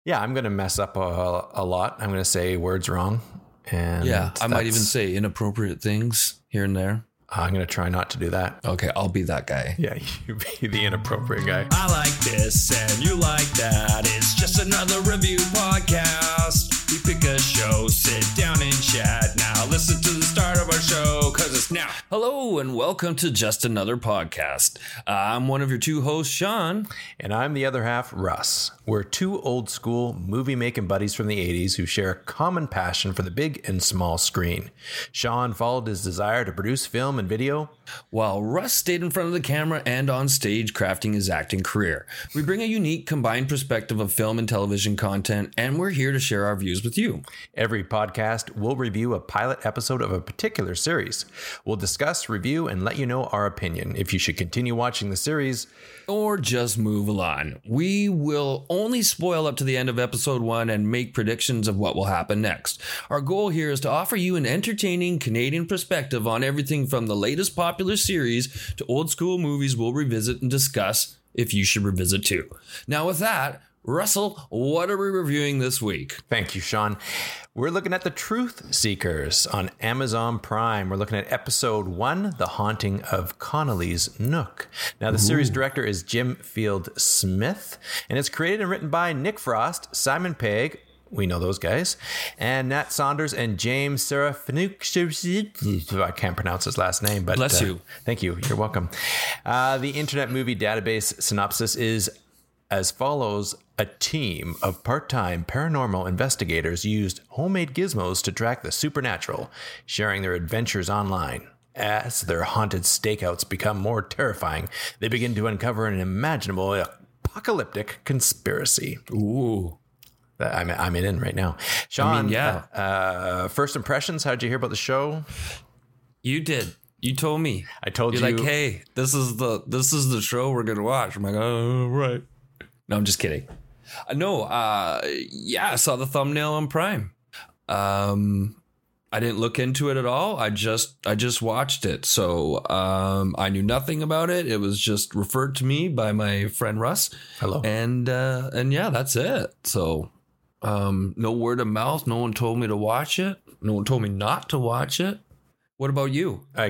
Yeah, I'm going to mess up a lot. I'm going to say words wrong. And yeah, I might even say inappropriate things here and there. I'm going to try not to do that. Okay, I'll be that guy. Yeah, you be the inappropriate guy. I like this and you like that. It's just another review podcast. We pick a show, sit down and chat. Now listen to the start of our show, cause it's now. Hello and welcome to Just Another Podcast. I'm one of your two hosts, Sean. And I'm the other half, Russ. We're two old school movie making buddies from the 80s who share a common passion for the big and small screen. Sean followed his desire to produce film and video, while Russ stayed in front of the camera and on stage crafting his acting career. We bring a unique combined perspective of film and television content, and we're here to share our views with you. Every podcast, we'll review a pilot episode of a particular series. We'll discuss, review, and let you know our opinion if you should continue watching the series or just move along. We will only spoil up to the end of episode 1 and make predictions of what will happen next. Our goal here is to offer you an entertaining Canadian perspective on everything from the latest popular series to old school movies we'll revisit and discuss if you should revisit too. Now with that, Russell, what are we reviewing this week? Thank you, Sean. We're looking at The Truth Seekers on Amazon Prime. We're looking at episode 1, The Haunting of Connolly's Nook. Now, the series director is Jim Field Smith, and it's created and written by Nick Frost, Simon Pegg, we know those guys, and Nat Saunders and James Serafinuk. I can't pronounce his last name, but bless you. Thank you. You're welcome. The Internet Movie Database synopsis is as follows. A team of part-time paranormal investigators used homemade gizmos to track the supernatural, sharing their adventures online. As their haunted stakeouts become more terrifying, they begin to uncover an imaginable apocalyptic conspiracy. Ooh. I'm in right now. Sean, first impressions, how'd you hear about the show? You did. You told me. I told You're you. like, hey, this is the show we're going to watch. I'm like, oh, right. No, I'm just kidding. I saw the thumbnail on Prime. I didn't look into it at all. I just watched it. So I knew nothing about it. It was just referred to me by my friend Russ. Hello. And yeah, that's it. So no word of mouth. No one told me to watch it. No one told me not to watch it. What about you? I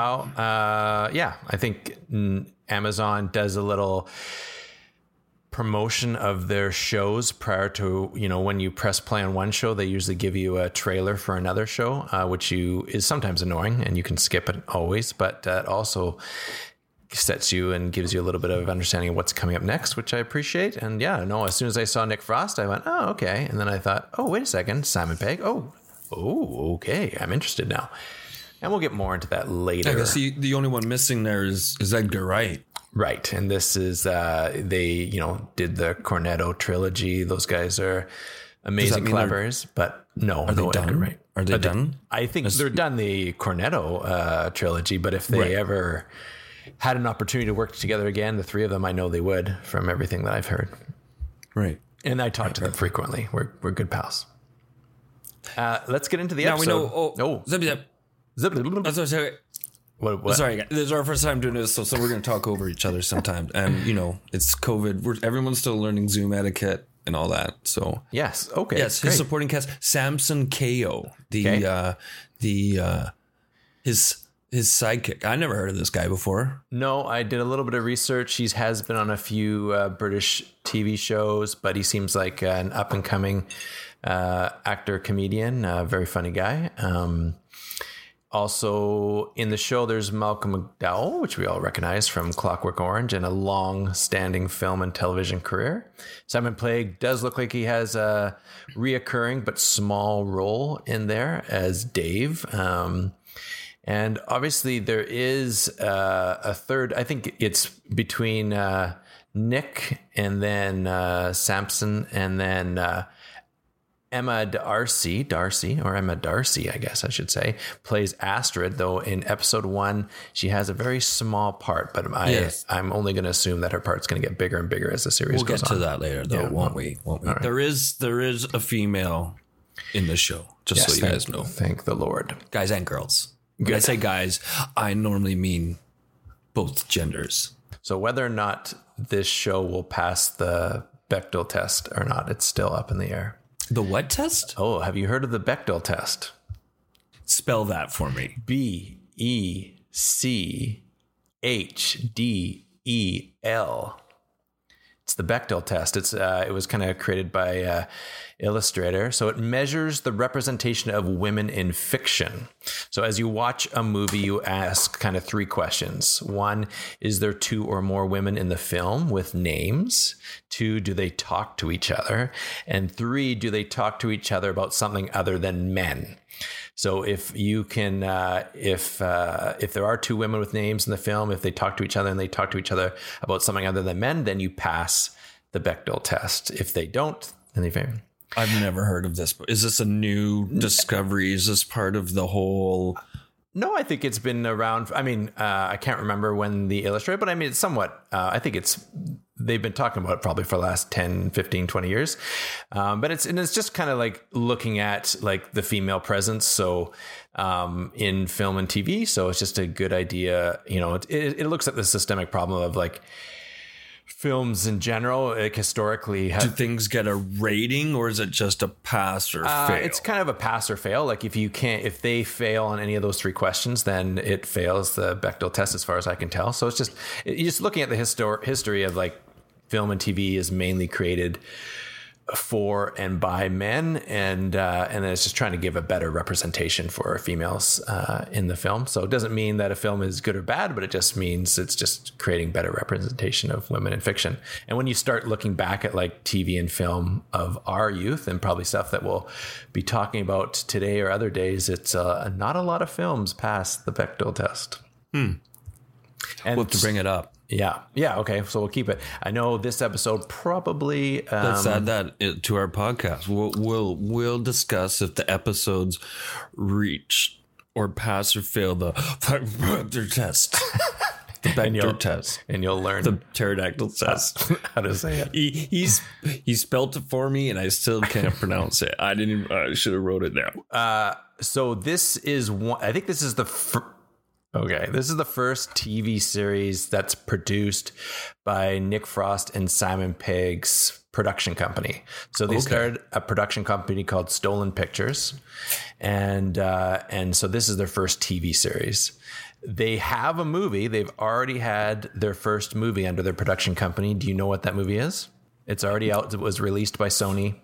think Amazon does a little promotion of their shows prior to, when you press play on one show, they usually give you a trailer for another show, which is sometimes annoying and you can skip it always, but that also sets you and gives you a little bit of understanding of what's coming up next, which I appreciate. And as soon as I saw Nick Frost, I went, oh, okay. And then I thought, oh, wait a second, Simon Pegg. Oh, okay. I'm interested now. And we'll get more into that later. I guess the only one missing there is Edgar Wright. Right. And this is, they, did the Cornetto trilogy. Those guys are amazing collaborators, but no. Are they done? Right. Are they done? I think they're done the Cornetto trilogy, but if they ever had an opportunity to work together again, the three of them, I know they would from everything that I've heard. Right. And I talk to them frequently. We're good pals. Let's get into the episode. Now we know. Sorry. What? Sorry, guys. This is our first time doing this, so we're going to talk over each other sometimes. And, it's COVID. Everyone's still learning Zoom etiquette and all that. So yes. Okay. Yes. His supporting cast, Samson Kayo, his sidekick. I never heard of this guy before. No, I did a little bit of research. He has been on a few British TV shows, but he seems like an up and coming actor, comedian, very funny guy. Also in the show, there's Malcolm McDowell, which we all recognize from Clockwork Orange and a long-standing film and television career. Simon Pegg does look like he has a reoccurring but small role in there as Dave. And obviously there is a third. I think it's between Nick and then Samson and then Emma Darcy, I guess I should say, plays Astrid, though in episode 1, she has a very small part, but I'm only going to assume that her part's going to get bigger and bigger as the series goes on. We'll get to that later, though, won't we? Right. There is a female in the show, so you guys know. Thank the Lord. Guys and girls. When I say guys, I normally mean both genders. So whether or not this show will pass the Bechdel test or not. It's still up in the air. The what test? Oh, have you heard of the Bechdel test? Spell that for me. BECHDEL. It's the Bechdel test. It was kind of created by Illustrator. So it measures the representation of women in fiction. So as you watch a movie, you ask kind of 3 questions. 1, is there 2 or more women in the film with names? 2, do they talk to each other? And 3, do they talk to each other about something other than men? So if you can, if there are 2 women with names in the film, if they talk to each other and they talk to each other about something other than men, then you pass the Bechdel test. If they don't, then they fail. I've never heard of this. Is this a new discovery? Is this part of the whole? No, I think it's been around. I mean, I can't remember when the Illustrator, but I mean, it's somewhat, I think they've been talking about it probably for the last 10, 15, 20 years. But it's just kind of like looking at like the female presence. So in film and TV. So it's just a good idea. You know, it looks at the systemic problem of like films in general, like historically. Do things get a rating, or is it just a pass or fail? It's kind of a pass or fail. Like if they fail on any of those 3 questions, then it fails the Bechdel test, as far as I can tell. So it's just looking at the history of like film and TV is mainly created for and by men, and then it's just trying to give a better representation for females in the film. So it doesn't mean that a film is good or bad, but it just means it's just creating better representation of women in fiction. And when you start looking back at like TV and film of our youth, and probably stuff that we'll be talking about today or other days, it's not a lot of films pass the Bechdel test. And we'll have to bring it up. Yeah. Okay. So we'll keep it. I know this episode probably. Let's add that to our podcast. We'll discuss if the episodes reach or pass or fail the Bechdel test. The Bechdel test, and you'll learn the pterodactyl test. How to say it? He spelled it for me, and I still can't pronounce it. I should have wrote it down. So this is one. I think this is the. Okay, this is the first TV series that's produced by Nick Frost and Simon Pegg's production company. So they started a production company called Stolen Pictures, and so this is their first TV series. They have a movie. They've already had their first movie under their production company. Do you know what that movie is? It's already out. It was released by Sony.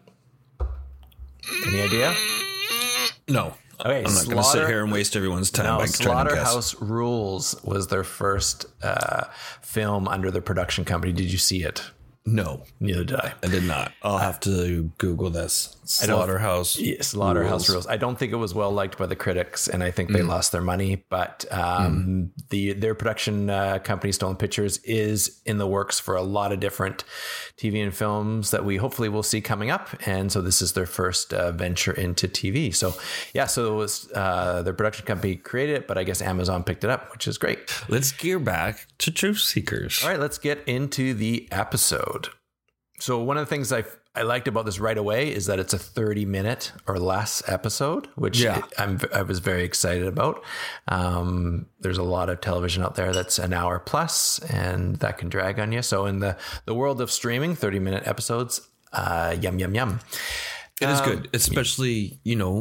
Any idea? No. Okay, I'm not going to sit here and waste everyone's time by trying to guess. Slaughterhouse Rules was their first film under the production company. Did you see it? No. Neither did I. I did not. I'll have to Google this. Slaughterhouse Rules. I don't think it was well liked by the critics, and I think they lost their money. But their production company, Stolen Pictures, is in the works for a lot of different TV and films that we hopefully will see coming up. And so this is their first venture into TV. So so it was their production company created it, but I guess Amazon picked it up, which is great. Let's gear back to Truth Seekers. All right, let's get into the episode. So one of the things I liked about this right away is that it's a 30-minute or less episode, which I was very excited about. There's a lot of television out there that's an hour plus, and that can drag on you. So in the world of streaming, 30-minute episodes, yum, yum, yum. It is good, especially,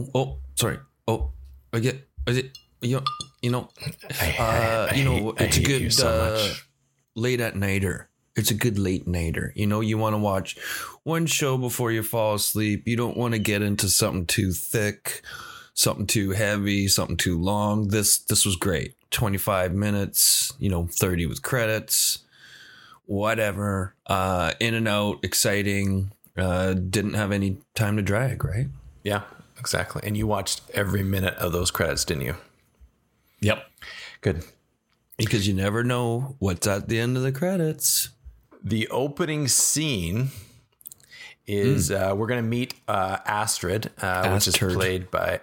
it's a good late at nighter. It's a good late nighter. You want to watch one show before you fall asleep. You don't want to get into something too thick, something too heavy, something too long. This was great. 25 minutes, 30 with credits, whatever. In and out, exciting. Didn't have any time to drag, right? Yeah, exactly. And you watched every minute of those credits, didn't you? Yep. Good. Because you never know what's at the end of the credits. The opening scene is we're going to meet Astrid, which is played by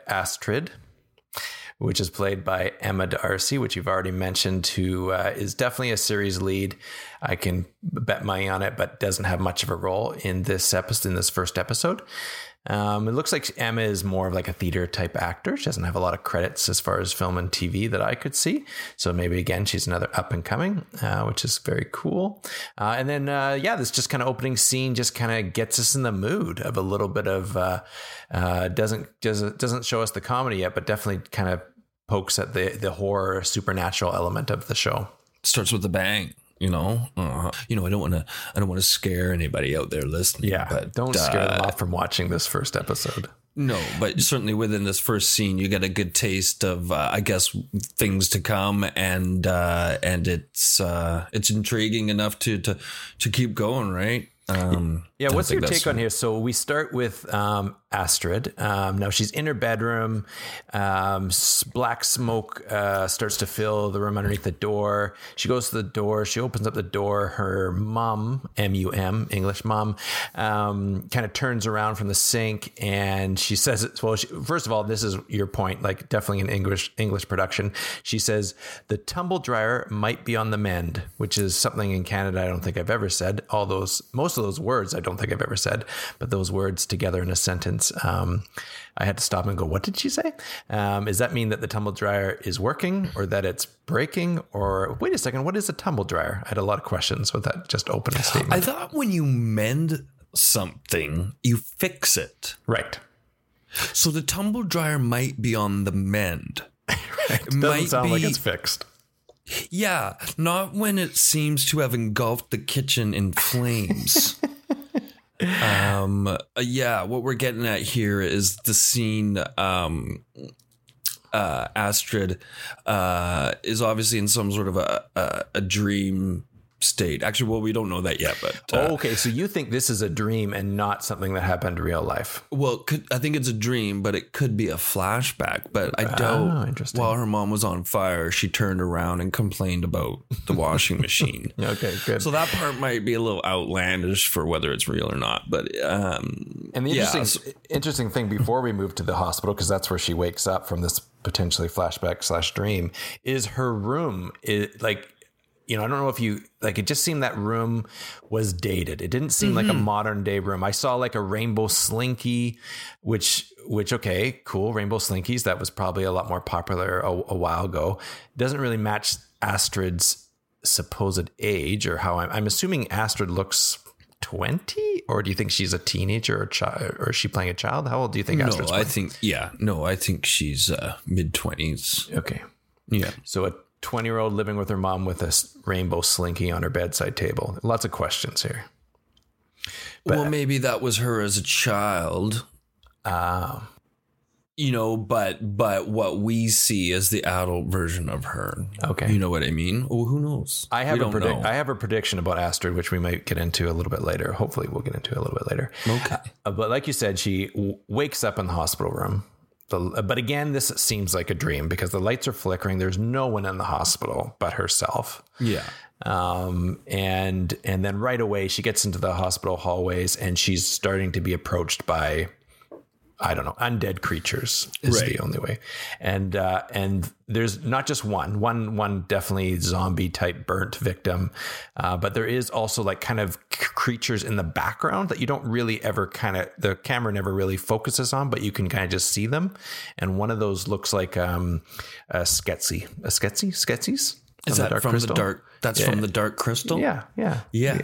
Emma D'Arcy, which you've already mentioned, who is definitely a series lead. I can bet money on it, but doesn't have much of a role in this episode, in this first episode. It looks like Emma is more of like a theater type actor. She doesn't have a lot of credits as far as film and TV that I could see. So maybe again, she's another up and coming, which is very cool. And then, this just kind of opening scene just kind of gets us in the mood of a little bit of, doesn't show us the comedy yet, but definitely kind of pokes at the horror supernatural element of the show. Starts with a bang. I don't want to scare anybody out there listening. Yeah, but don't scare them off from watching this first episode. No, but certainly within this first scene, you get a good taste of, I guess, things to come, and it's intriguing enough to keep going, right? What's your take on here? So we start with Astrid. Now she's in her bedroom. Black smoke starts to fill the room underneath the door. She goes to the door. She opens up the door. Her mom, M-U-M, English mom, kind of turns around from the sink, and she says, first of all, this is your point, like definitely an English production. She says, the tumble dryer might be on the mend, which is something in Canada I don't think I've ever said. Most of those words I don't think I've ever said, but those words together in a sentence, I had to stop and go, what did she say? Does that mean that the tumble dryer is working, or that it's breaking, or wait a second, what is a tumble dryer? I had a lot of questions with that just opening statement. I thought when you mend something, you fix it. Right. So the tumble dryer might be on the mend. Right. It doesn't sound like it's fixed. Yeah, not when it seems to have engulfed the kitchen in flames. What we're getting at here is the scene. Astrid is obviously in some sort of a dream state. Actually, well, we don't know that yet, but okay, so you think this is a dream and not something that happened in real life? Well, I think it's a dream, but it could be a flashback. But I doubt. Interesting. While her mom was on fire, she turned around and complained about the washing machine. Okay, good. So that part might be a little outlandish for whether it's real or not. But and the interesting thing before we move to the hospital, because that's where she wakes up from this potentially flashback / dream, is her room. I don't know if it just seemed that room was dated. It didn't seem like a modern day room. I saw like a rainbow slinky, which, okay, cool. Rainbow slinkies. That was probably a lot more popular a while ago. Doesn't really match Astrid's supposed age, or how I'm assuming Astrid looks 20, or do you think she's a teenager or a child, or is she playing a child? How old do you think Astrid's playing? I think she's mid-20s. Okay. Yeah. So a 20-year-old living with her mom with a rainbow slinky on her bedside table. Lots of questions here. But, well, maybe that was her as a child. But what we see is the adult version of her. Okay. You know what I mean? Well, who knows? I have a prediction about Astrid, which we might get into a little bit later. Hopefully we'll get into a little bit later. Okay. But like you said, she wakes up in the hospital room. But again, this seems like a dream because the lights are flickering. There's no one in the hospital but herself. Yeah. And then right away she gets into the hospital hallways and she's starting to be approached by, I don't know, undead creatures is the only way. And there's not just one definitely zombie type burnt victim. But there is also like kind of creatures in the background that you don't really ever the camera never really focuses on, but you can kind of just see them. And one of those looks like a Skeksis? Is that from the dark? That's from the Dark Crystal. Yeah. No,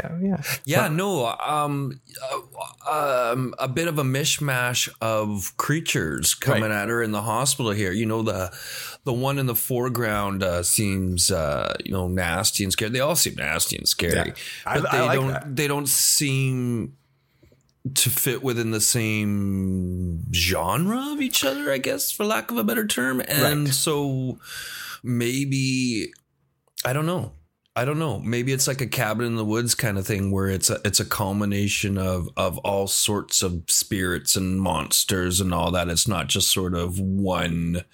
a bit of a mishmash of creatures coming at her in the hospital here. The one in the foreground seems nasty and scary. They all seem nasty and scary, but they don't seem to fit within the same genre of each other, I guess, for lack of a better term. And so maybe. I don't know. Maybe it's like a cabin in the woods kind of thing where it's a culmination of all sorts of spirits and monsters and all that. It's not just sort of one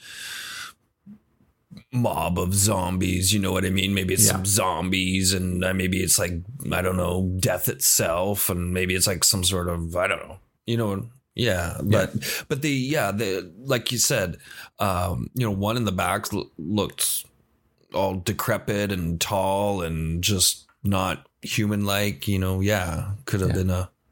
mob of zombies. You know what I mean? Maybe it's some zombies and maybe it's like, I don't know, death itself. And maybe it's like some sort of, I don't know, but the like you said, one in the back looked all decrepit and tall and just not human like, could have been a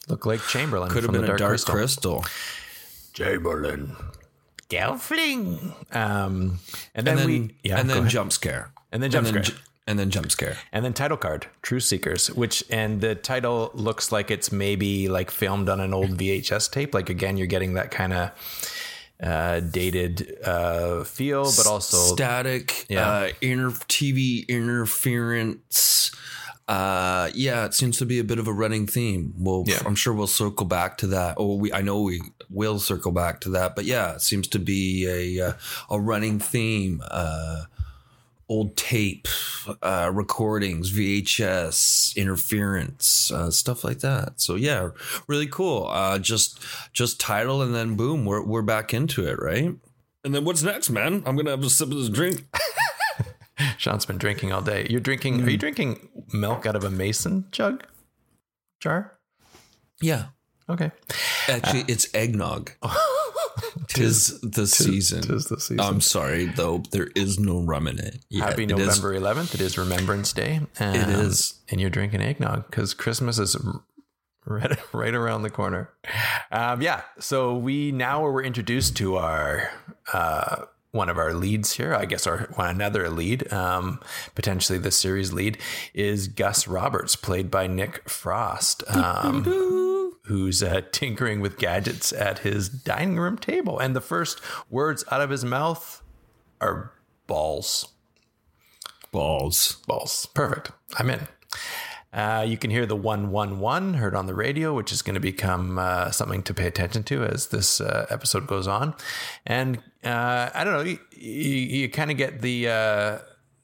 Look like Chamberlain. Could have from been the a Dark Crystal. Chamberlain. Gelfling. And And then then jump scare. And then jump scare. And then jump scare. And then title card, Truth Seekers, and the title looks like it's maybe like filmed on an old VHS tape. Like, again, you're getting that kind of dated feel, but also static, TV interference. It seems to be a bit of a running theme. I'm sure we'll circle back to that. I know we will circle back to that, but yeah, it seems to be a running theme. Old tape, recordings, VHS, interference, stuff like that. So yeah, really cool. Just title and then boom, we're back into it, right? And then what's next, man? I'm gonna have a sip of this drink. Sean's been drinking all day. You're drinking? Are you drinking milk out of a mason jar? Yeah. Okay. Actually, it's eggnog. Tis the season. Tis the season. I'm sorry, though. There is no rum in it. Happy November 11th. It is Remembrance Day. It is. And you're drinking eggnog because Christmas is right around the corner. So we're introduced to our one of our leads here. I guess another lead, potentially the series lead, is Gus Roberts, played by Nick Frost. Who's tinkering with gadgets at his dining room table. And the first words out of his mouth are balls. Balls. Perfect. I'm in. You can hear the 111 heard on the radio, which is going to become something to pay attention to as this episode goes on. And I don't know, you kind of get the,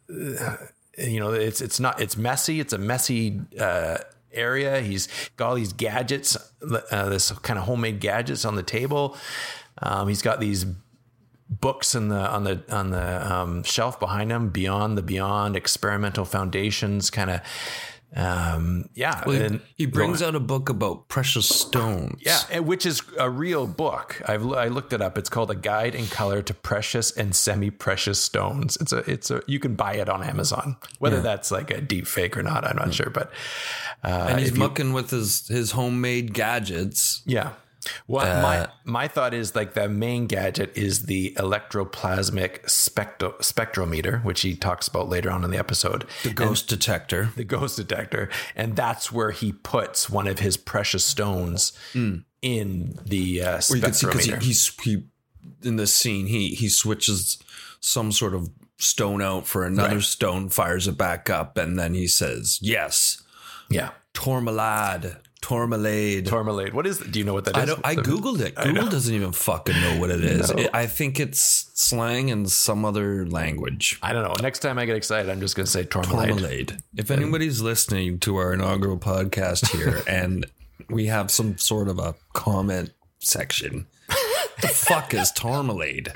it's messy. It's a messy area. He's got all these gadgets, this kind of homemade gadgets on the table. He's got these books on the shelf behind him, Beyond the Beyond, Experimental Foundations, kind of. He brings out a book about precious stones. Yeah, which is a real book. I looked it up. It's called A Guide in Color to Precious and Semi-Precious Stones. It's a you can buy it on Amazon. Whether that's like a deep fake or not, I'm not sure. But and he's mucking with his homemade gadgets. Yeah. Well, my thought is like the main gadget is the electroplasmic spectrometer, which he talks about later on in the episode. The ghost detector. And that's where he puts one of his precious stones in the spectrometer. He in this scene, he switches some sort of stone out for another stone, fires it back up, and then he says, yes. Yeah. Tourmalade. What is? Do you know what that is? I Googled it. Google doesn't even fucking know what it is. No. I think it's slang in some other language. I don't know. Next time I get excited, I'm just going to say tourmalade. If anybody's listening to our inaugural podcast here and we have some sort of a comment section, what the fuck is tourmalade?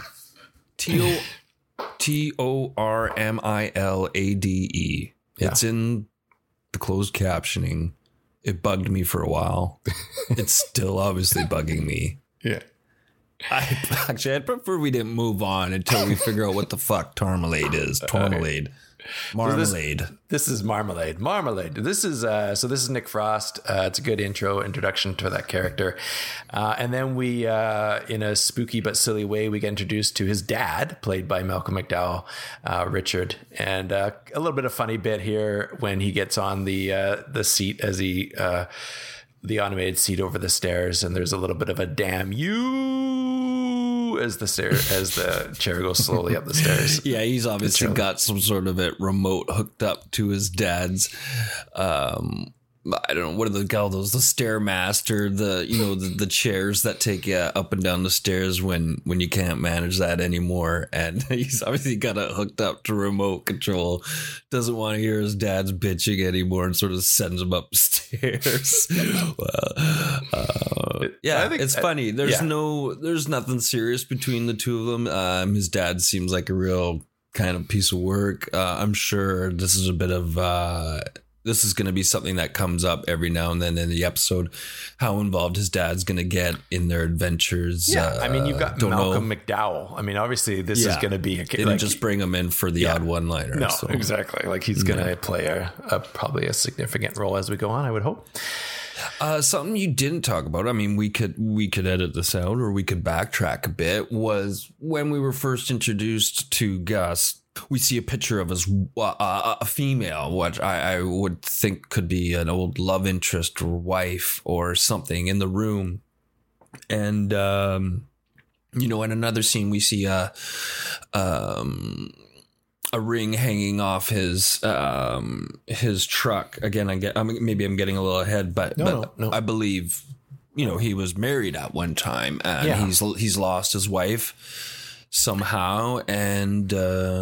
Tormalade. It's in the closed captioning. It bugged me for a while. It's still obviously bugging me. Yeah. I'd prefer we didn't move on until we figure out what the fuck tourmalade is. Tourmalade. Marmalade. So this is marmalade. This is Nick Frost. It's a good introduction to that character. And then we, in a spooky but silly way, we get introduced to his dad, played by Malcolm McDowell, Richard. And a little bit of funny bit here when he gets on the seat as the automated seat over the stairs, and there's a little bit of a damn you as the chair goes slowly up the stairs. Yeah, he's obviously got some sort of a remote hooked up to his dad's I don't know, what are they called those? The Stairmaster, the chairs that take you up and down the stairs when you can't manage that anymore. And he's obviously got it hooked up to remote control. Doesn't want to hear his dad's bitching anymore and sort of sends him upstairs. It's funny. There's nothing serious between the two of them. His dad seems like a real kind of piece of work. I'm sure this is a bit of this is going to be something that comes up every now and then in the episode, how involved his dad's going to get in their adventures. Yeah, I mean, you've got Malcolm McDowell. I mean, obviously, this is going to be they didn't just bring him in for the odd one-liner. No, exactly. Like he's going to play probably a significant role as we go on, I would hope. Something you didn't talk about, I mean, we could edit this out or we could backtrack a bit, was when we were first introduced to Gus, we see a picture of a female, what I would think could be an old love interest or wife or something in the room. And, in another scene, we see a ring hanging off his truck. Again, maybe I'm getting a little ahead, but No. I believe, he was married at one time and he's lost his wife somehow. And,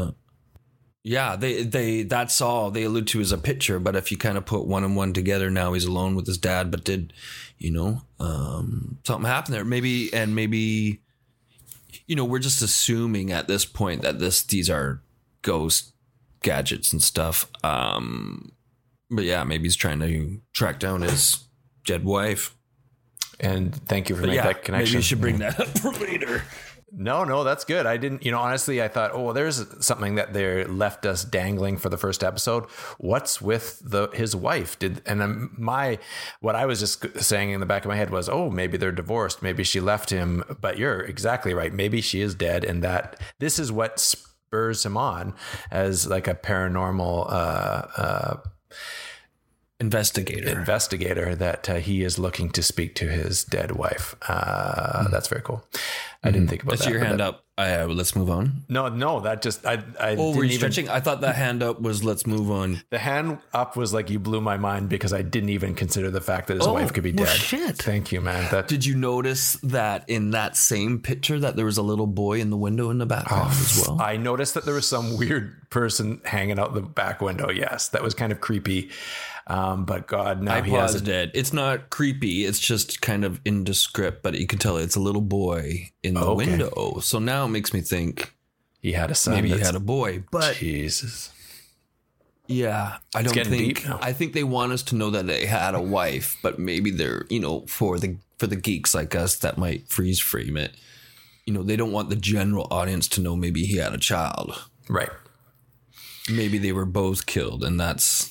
that's all they allude to as a picture. But if you kind of put one and one together, now he's alone with his dad, but did, something happen there? Maybe, we're just assuming at this point that these are ghost gadgets and stuff. But yeah, maybe he's trying to track down his dead wife. And thank you for making that connection. Maybe you should bring that up for later. No, that's good. I didn't, honestly, I thought, there's something that they left us dangling for the first episode. What's with his wife? What I was just saying in the back of my head was, maybe they're divorced. Maybe she left him, but you're exactly right. Maybe she is dead. And that this is what spurs him on as like a paranormal, investigator that he is looking to speak to his dead wife. That's very cool. I didn't think about that. That's your hand up. Let's move on. No, that just I were you stretching? I thought that hand up was let's move on. The hand up was like you blew my mind because I didn't even consider the fact that his wife could be dead. Shit. Thank you, man. Did you notice that in that same picture that there was a little boy in the window in the background as well? I noticed that there was some weird person hanging out the back window. Yes, that was kind of creepy. But God, now he has it. It's not creepy. It's just kind of indescript, but you can tell it's a little boy in the window. So now it makes me think he had a son. Maybe he had a boy. But Jesus. Yeah, I don't think. I think they want us to know that they had a wife, but maybe they're, for the geeks like us that might freeze frame it. They don't want the general audience to know maybe he had a child. Right. Maybe they were both killed, and that's.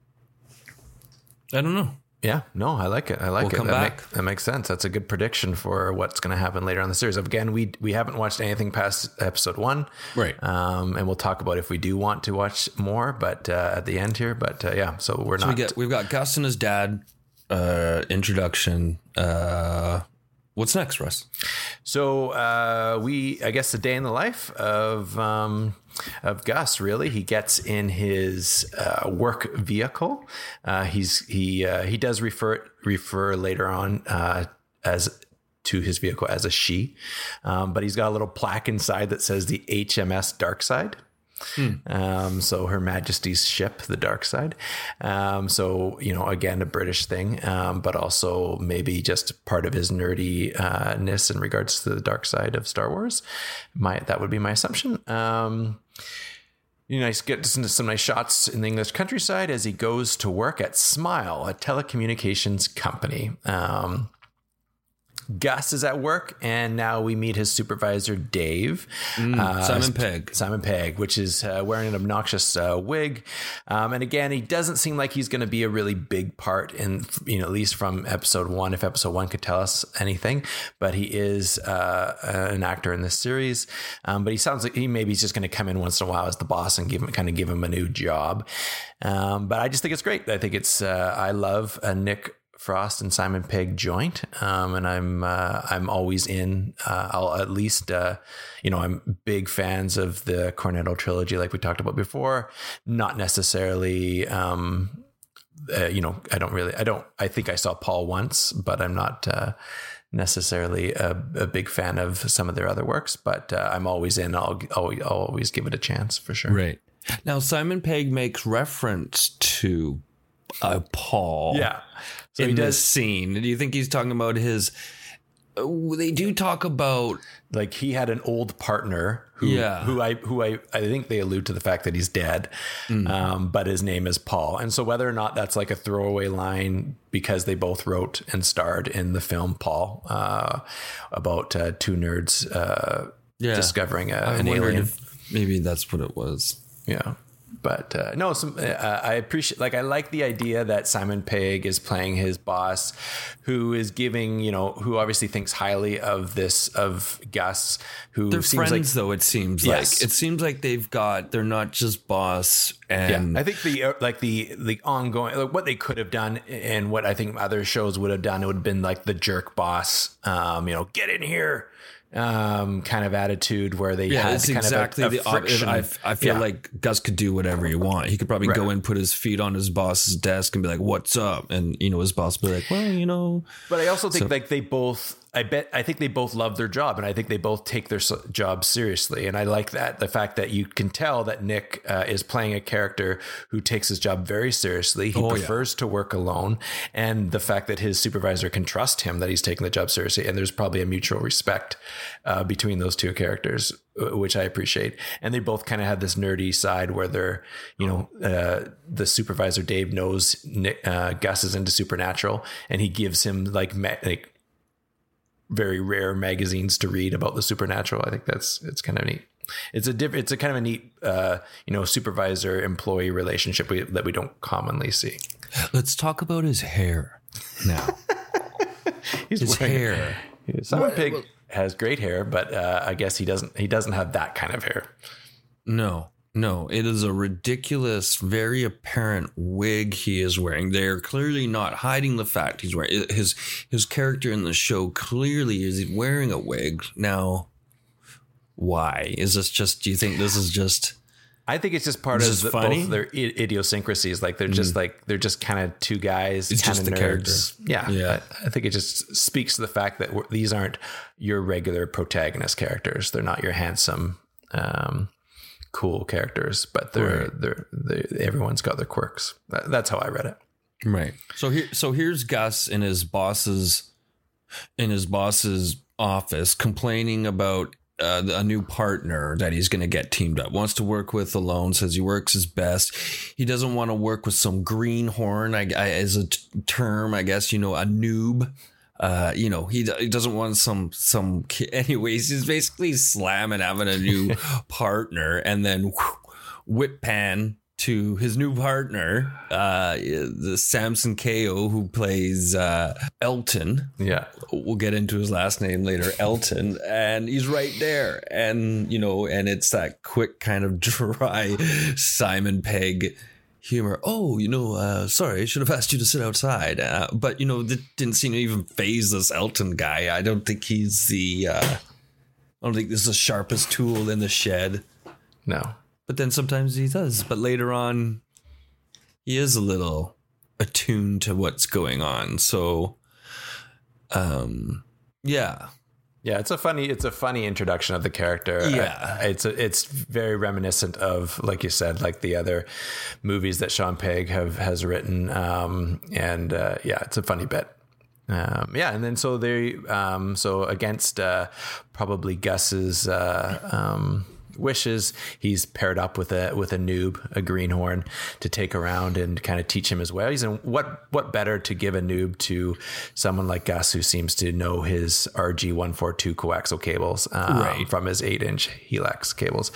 I don't know. Yeah, no, I like it. We'll come back. That makes sense. That's a good prediction for what's going to happen later on the series. Again, we haven't watched anything past episode 1. Right. And we'll talk about if we do want to watch more, but at the end here. But so we're not. We've got Gus and his dad introduction. What's next, Russ? So I guess the day in the life of Gus. Really, he gets in his work vehicle. He does refer later on as to his vehicle as a she, but he's got a little plaque inside that says the HMS Darkside. So Her Majesty's ship, the Dark Side. So, again, a British thing, but also maybe just part of his nerdiness in regards to the dark side of Star Wars. That would be my assumption. Nice, gets into some nice shots in the English countryside as he goes to work at Smile, a telecommunications company. Gus is at work, and now we meet his supervisor, Dave. Simon Pegg, which is wearing an obnoxious wig. And again, he doesn't seem like he's going to be a really big part in, at least from episode 1, if episode 1 could tell us anything. But he is an actor in this series. But he sounds like he's just going to come in once in a while as the boss and give him a new job. But I just think it's great. I think it's I love Nick Frost and Simon Pegg joint, and I'm always in. I'll at least I'm big fans of the Cornetto trilogy, like we talked about before. Not necessarily, I think I saw Paul once, but I'm not necessarily a big fan of some of their other works. But I'm always in. I'll always give it a chance for sure. Right. Now, Simon Pegg makes reference to Paul. Yeah. So in this scene, do you think he's talking about his? They do talk about like he had an old partner who I think they allude to the fact that he's dead, but his name is Paul, and so whether or not that's like a throwaway line because they both wrote and starred in the film Paul about two nerds discovering an alien. Maybe that's what it was. Yeah. But no, I appreciate, like, I like the idea that Simon Pegg is playing his boss, who is giving, who obviously thinks highly of Gus, who they're seems friends, like, though. It seems yes. like it seems like they're not just boss. And I think the ongoing, like, what they could have done, and what I think other shows would have done, it would have been like the jerk boss, get in here. Kind of attitude where they had it's kind exactly of a the opposite. I feel like Gus could do whatever he want. He could probably go and put his feet on his boss's desk and be like, "What's up?" And his boss would be like, "Well, But I also think like they both. I think they both love their job, and I think they both take their job seriously. And I like that, the fact that you can tell that Nick is playing a character who takes his job very seriously. He prefers to work alone, and the fact that his supervisor can trust him, that he's taking the job seriously, and there's probably a mutual respect between those two characters, which I appreciate. And they both kind of have this nerdy side where they're, the supervisor Dave knows Nick, Gus is into Supernatural, and he gives him like very rare magazines to read about the Supernatural. I think it's kind of neat. It's a kind of a neat, supervisor employee relationship that we don't commonly see. Let's talk about his hair now. His hair. Simon Pegg has great hair, but I guess he doesn't have that kind of hair. No, it is a ridiculous, very apparent wig he is wearing. They're clearly not hiding the fact he's wearing his character in the show. Clearly is wearing a wig. Now, why is this just? Do you think this is just? I think it's just part of both their idiosyncrasies. Like they're just kind of two guys, kind of nerds. Yeah. I think it just speaks to the fact that these aren't your regular protagonist characters. They're not your handsome, cool characters, but they're everyone's got their quirks. That's how I read it. Right. So here's Gus in his boss's office complaining about a new partner that he's going to get teamed up. Wants to work with alone. Says he works his best. He doesn't want to work with some greenhorn. As a term, I guess a noob. He doesn't want some kid. Anyways, he's basically slamming having a new partner, and then whip pan to his new partner, the Samson Kao, who plays Elton. Yeah, we'll get into his last name later, Elton, and he's right there, and and it's that quick kind of dry Simon Pegg humor. Sorry, I should have asked you to sit outside. But that didn't seem to even faze this Elton guy. I don't think he's I don't think this is the sharpest tool in the shed. No. But then sometimes he does. But later on, he is a little attuned to what's going on. So, yeah. Yeah, it's a funny introduction of the character. Yeah, it's very reminiscent of, like you said, like the other movies that Sean Pegg has written. It's a funny bit. And then so they against probably Gus's wishes, he's paired up with a noob, a greenhorn, to take around and kind of teach him his ways. And what better to give a noob to someone like Gus, who seems to know his RG142 coaxial cables from his 8-inch Helix cables.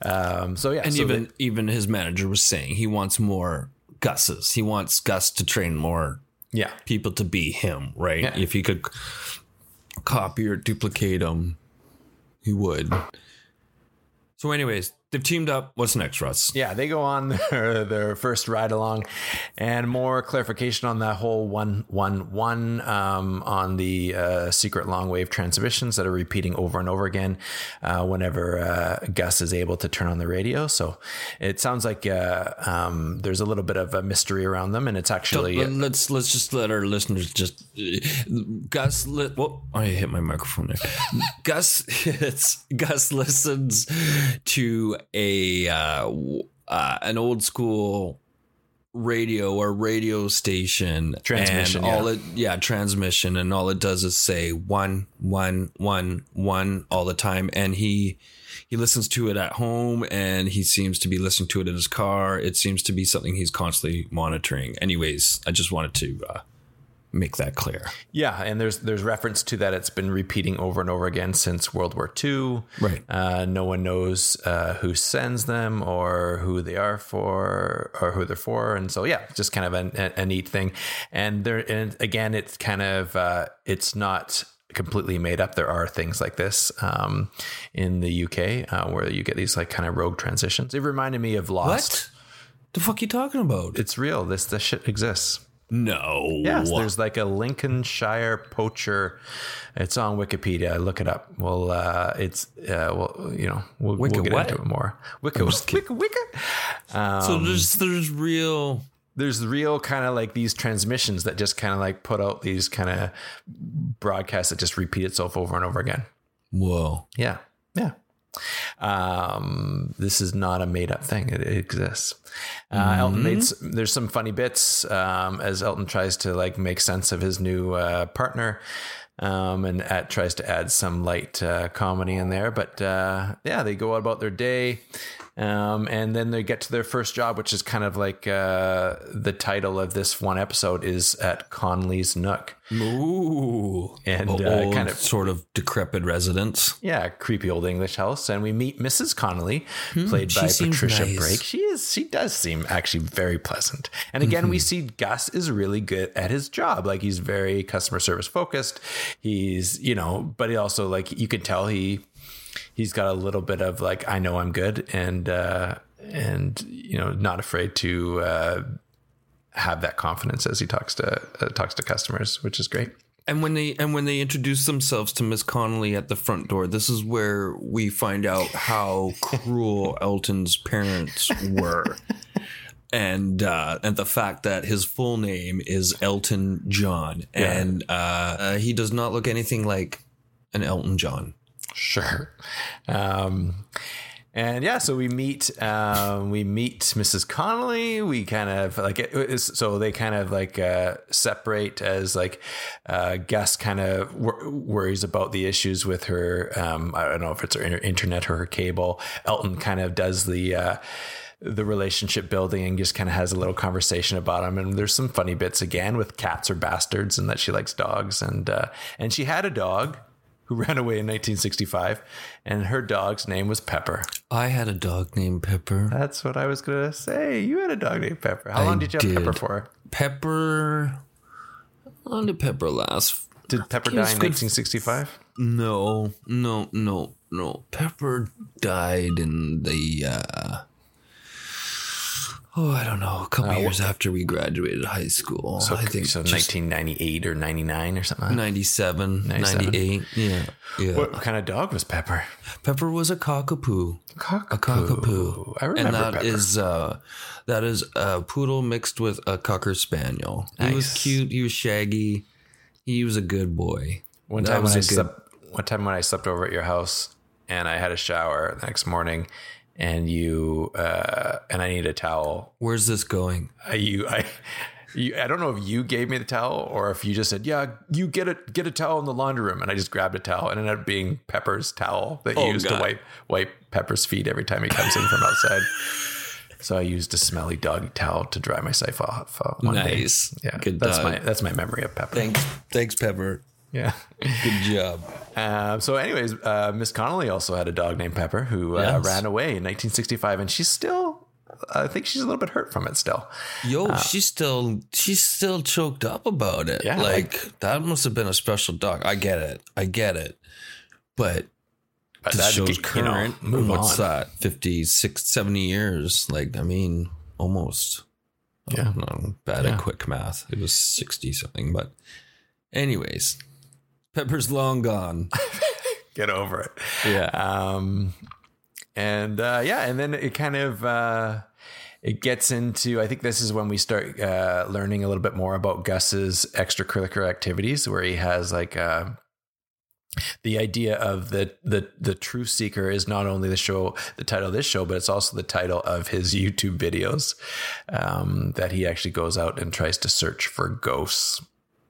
Even his manager was saying he wants more Gus's. He wants Gus to train more people to be him, right? Yeah. If he could copy or duplicate him, he would. So anyways, they've teamed up. What's next, Russ? Yeah, they go on their first ride along, and more clarification on that whole 111 on the secret long wave transmissions that are repeating over and over again whenever Gus is able to turn on the radio. So it sounds like there's a little bit of a mystery around them, and it's actually let's just let our listeners just Gus. I hit my microphone there. Gus listens to an old school radio or radio station transmission, transmission, and all it does is say 111 all the time, and he listens to it at home, and he seems to be listening to it in his car. It seems to be something he's constantly monitoring. Anyways, I just wanted to make that clear. Yeah, and there's reference to that. It's been repeating over and over again since World War II. Right. No one knows who sends them or who they are for or who they're for, and so yeah, just kind of a neat thing. And again, it's kind of it's not completely made up. There are things like this in the UK where you get these like kind of rogue transitions. It reminded me of Lost. What the fuck you talking about? It's real. This shit exists. No. Yes, there's like a Lincolnshire poacher. It's on Wikipedia. Look it up. Well, it's we'll get into it more. Wicca. So there's real. There's real kind of like these transmissions that just kind of like put out these kind of broadcasts that just repeat itself over and over again. Whoa. Yeah. This is not a made up thing. It exists. Elton there's some funny bits as Elton tries to like make sense of his new partner and tries to add some light comedy in there. But they go about their day. And then they get to their first job, which is kind of like the title of this one episode is at Conley's Nook. Ooh. And old, kind of sort of decrepit residence. Yeah, creepy old English house. And we meet Mrs. Connolly, played by Patricia Brake. She does seem actually very pleasant. And again, we see Gus is really good at his job. Like he's very customer service focused. He's, but he also like you can tell he's got a little bit of like, I know I'm good and not afraid to have that confidence as he talks to customers, which is great. And when they introduce themselves to Miss Connolly at the front door, this is where we find out how cruel Elton's parents were. And the fact that his full name is Elton John. Yeah. And he does not look anything like an Elton John. Sure. So we meet Mrs. Connolly. We kind of like so they kind of like separate as like Gus kind of worries about the issues with her. I don't know if it's her internet or her cable. Elton kind of does the relationship building and just kind of has a little conversation about him. And there's some funny bits again with cats are bastards and that she likes dogs. And she had a dog who ran away in 1965, and her dog's name was Pepper. I had a dog named Pepper. That's what I was going to say. You had a dog named Pepper. How long did you have Pepper for? How long did Pepper last? Did Pepper die in 1965? No. Pepper died in the... I don't know. A couple years after we graduated high school. So I think so 1998 or 99 or something. 97, 98. Yeah. What kind of dog was Pepper? Pepper was a cockapoo. A cockapoo. I remember and Pepper. That is a poodle mixed with a cocker spaniel. Nice. He was cute. He was shaggy. He was a good boy. One time when I slept over at your house and I had a shower the next morning, and you and I need a towel. Where's this going? I don't know if you gave me the towel or if you just said, "Yeah, you get a towel in the laundry room," and I just grabbed a towel, and it ended up being Pepper's towel that you used to wipe Pepper's feet every time he comes in from outside. So I used a smelly doggy towel to dry myself off one day. Nice. Yeah, good. That's my memory of Pepper. Thanks, Pepper. Yeah. Good job. So anyways, Miss Connolly also had a dog named Pepper who ran away in 1965, and she's still, I think she's a little bit hurt from it still. She's still choked up about it. Yeah, that must have been a special dog. I get it. But this show's current. What's that? 56, 70 years. Almost. Yeah. I'm bad at quick math. It was 60 something, but anyways. Pepper's long gone. Get over it. Yeah. And then it kind of it gets into, I think this is when we start learning a little bit more about Gus's extracurricular activities, where he has like the idea of the truth seeker is not only the title of this show, but it's also the title of his YouTube videos, that he actually goes out and tries to search for ghosts.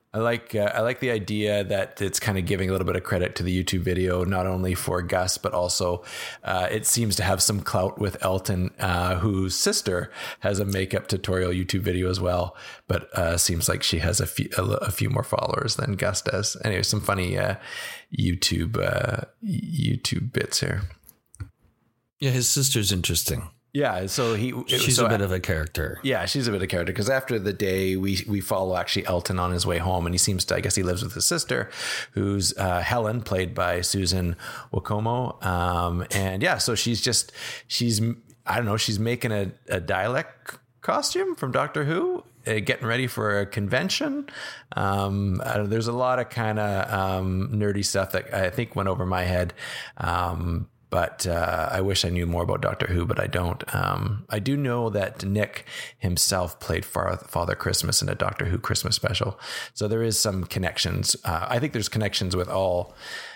I like the idea that it's kind of giving a little bit of credit to the YouTube video, not only for Gus, but also it seems to have some clout with Elton, whose sister has a makeup tutorial YouTube video as well, but seems like she has a few more followers than Gus does. Anyway, some funny YouTube bits here. Yeah, his sister's interesting. Yeah, so she's a bit of a character. Yeah, she's a bit of a character because after the day, we follow actually Elton on his way home, and he seems to, I guess he lives with his sister, who's Helen, played by Susan Wakomo. And yeah, so she's I don't know, she's making a Dalek costume from Doctor Who, getting ready for a convention. There's a lot of kind of nerdy stuff that I think went over my head. But I wish I knew more about Doctor Who, but I don't. I do know that Nick himself played Father Christmas in a Doctor Who Christmas special. So there is some connections. I think there's connections with all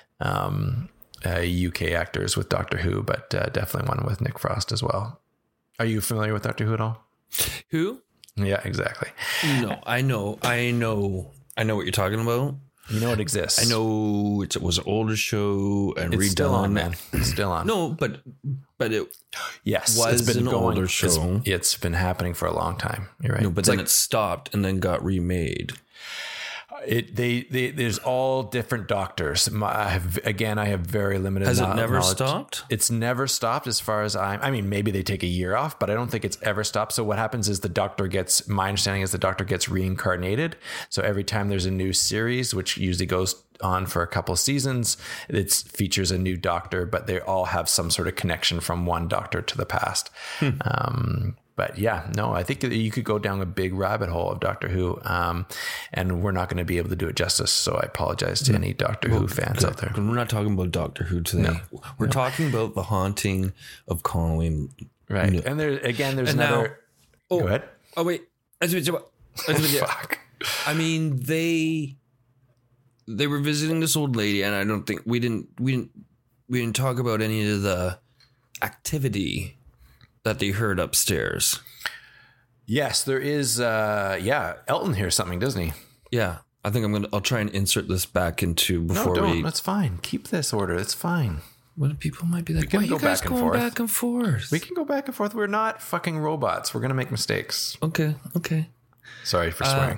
UK actors with Doctor Who, but definitely one with Nick Frost as well. Are you familiar with Doctor Who at all? Who? Yeah, exactly. No, I know what you're talking about. You know it exists. I know it was an older show and it's redone. Still on, man. It's still on. No, but it was it's been an older show. It's been happening for a long time. You're right. No, but then it stopped and then got remade. There's all different doctors. I have very limited knowledge. Has it never stopped? It's never stopped as far as I mean, maybe they take a year off, but I don't think it's ever stopped. So what happens is my understanding is the doctor gets reincarnated. So every time there's a new series, which usually goes on for a couple of seasons, it features a new doctor, but they all have some sort of connection from one doctor to the past. But yeah, no, I think you could go down a big rabbit hole of Doctor Who, and we're not going to be able to do it justice. So I apologize to any Doctor Who fans out there. We're not talking about Doctor Who today. No, we're talking about the haunting of Connolly. Right. No. And there's another. Go ahead. Oh, wait. Fuck. I mean, they were visiting this old lady, and I don't think we didn't talk about any of the activity that they heard upstairs. Yes, there is. Elton hears something, doesn't he? Yeah, I think I'll try and insert this back into before No, don't. That's fine. Keep this order. It's fine. What people might be like, why are you guys going back and forth? We can go back and forth. We're not fucking robots. We're going to make mistakes. Okay. Sorry for swearing.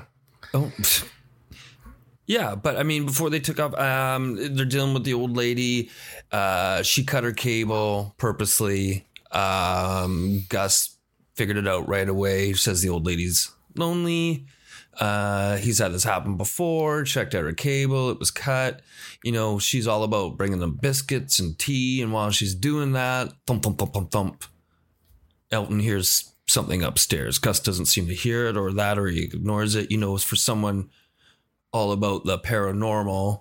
Yeah, but I mean, before they took off, they're dealing with the old lady. She cut her cable purposely. Gus figured it out right away. Says the old lady's lonely. He's had this happen before. Checked out her cable. It was cut. You know, she's all about bringing them biscuits and tea. And while she's doing that, thump, thump, thump, thump, thump, Elton hears something upstairs. Gus doesn't seem to hear it or he ignores it. You know, it's for someone all about the paranormal.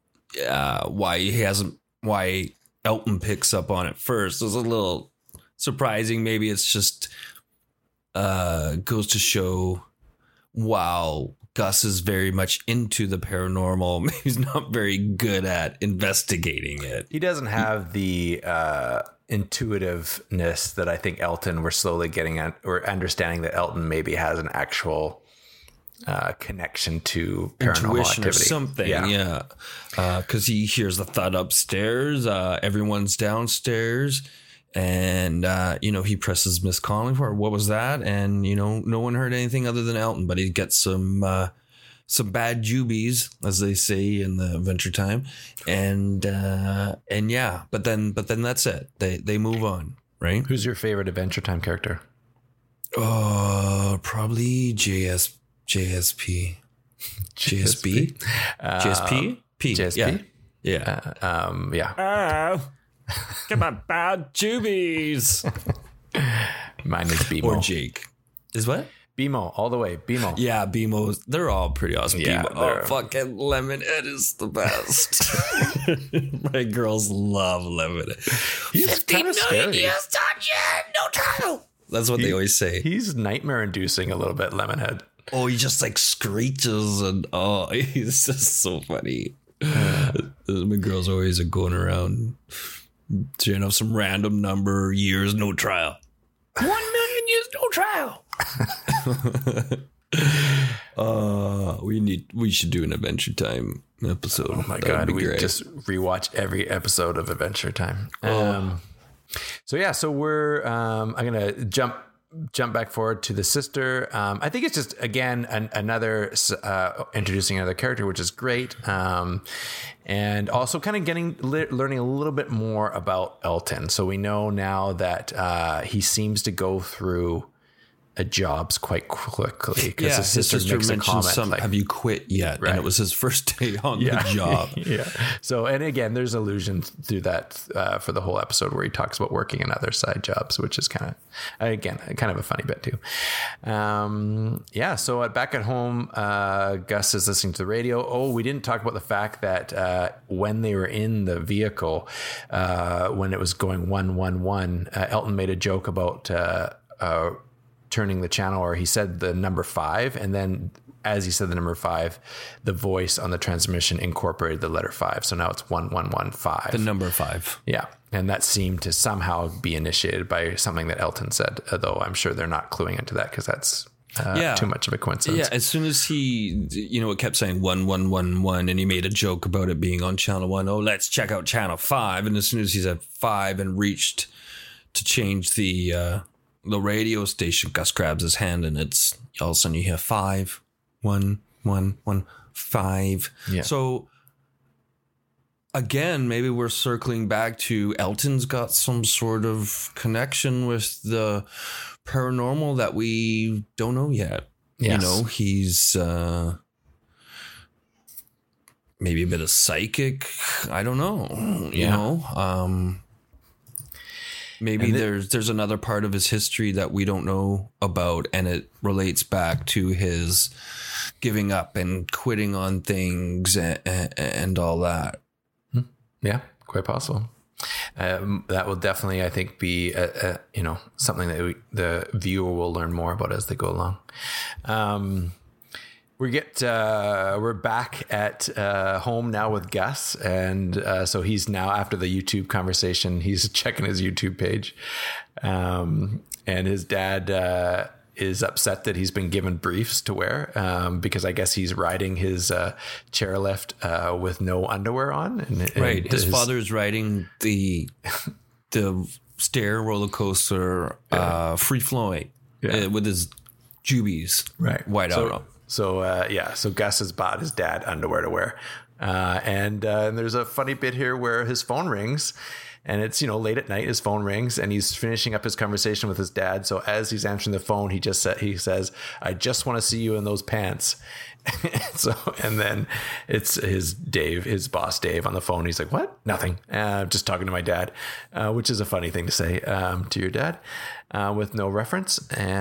Why Elton picks up on it first is a little surprising. Maybe it's just goes to show while Gus is very much into the paranormal, maybe he's not very good at investigating it. He doesn't have the intuitiveness that I think Elton, we're slowly getting at, or understanding that Elton maybe has an actual connection to paranormal intuition activity or something. Yeah. Because he hears the thud upstairs. Everyone's downstairs. And, he presses Miss Connolly for what was that? And, no one heard anything other than Elton, but he gets some bad jubies, as they say in the Adventure Time. And yeah, but then that's it. They move on, right? Who's your favorite Adventure Time character? Probably JSP. GSP? GSP? P. GSP? Yeah. Yeah. Get my bad jubies. Mine is BMO. Or Jake. Is what? BMO, all the way. BMO. Yeah, BMO's. They're all pretty awesome. Yeah, BMO. Fucking Lemonhead is the best. My girls love Lemonhead. He's kind of scary. No trial. That's what they always say. He's nightmare inducing a little bit, Lemonhead. Oh, he just like screeches and he's just so funny. My girls always are going around saying off some random number, years, no trial. 1 million years, no trial. We should do an Adventure Time episode. Oh my God, we just rewatch every episode of Adventure Time. So we're I'm gonna jump back forward to the sister. I think it's just again another introducing another character, which is great, and also kind of learning a little bit more about Elton. So we know now that he seems to go through jobs quite quickly because his sister makes a comment have you quit yet? Right. And it was his first day on the job. So, and again, there's allusions through that for the whole episode where he talks about working in other side jobs, which is kind of a funny bit too. So back at home, Gus is listening to the radio. We didn't talk about the fact that when they were in the vehicle, when it was going 111, Elton made a joke about turning the channel, or he said the number 5, and then as he said the number 5, the voice on the transmission incorporated the letter 5, so now it's 1115, the number 5. And that seemed to somehow be initiated by something that Elton said, though I'm sure they're not cluing into that because that's too much of a coincidence. As soon as he it kept saying 1111, and he made a joke about it being on channel 1. Let's check out channel 5, and as soon as he said 5 and reached to change the radio station, Gus grabs his hand, and it's all of a sudden you hear 5, 1, 1, 1, 5. Yeah. So again, maybe we're circling back to Elton's got some sort of connection with the paranormal that we don't know yet. Yes. He's maybe a bit of psychic. I don't know. You know. Maybe there's another part of his history that we don't know about, and it relates back to his giving up and quitting on things and all that. Yeah, quite possible. That will definitely, I think, be something that the viewer will learn more about as they go along. We're back at home now with Gus, and so he's now, after the YouTube conversation, he's checking his YouTube page, and his dad is upset that he's been given briefs to wear because I guess he's riding his chairlift with no underwear on. And his father's riding the stair roller coaster free flowing with his jubies white out on. So Gus has bought his dad underwear to wear. And there's a funny bit here where his phone rings, and it's, late at night, his phone rings, and he's finishing up his conversation with his dad. So as he's answering the phone, he says, "I just want to see you in those pants." And then it's his boss, Dave, on the phone. He's like, "What? Nothing. Just talking to my dad," which is a funny thing to say to your dad with no reference.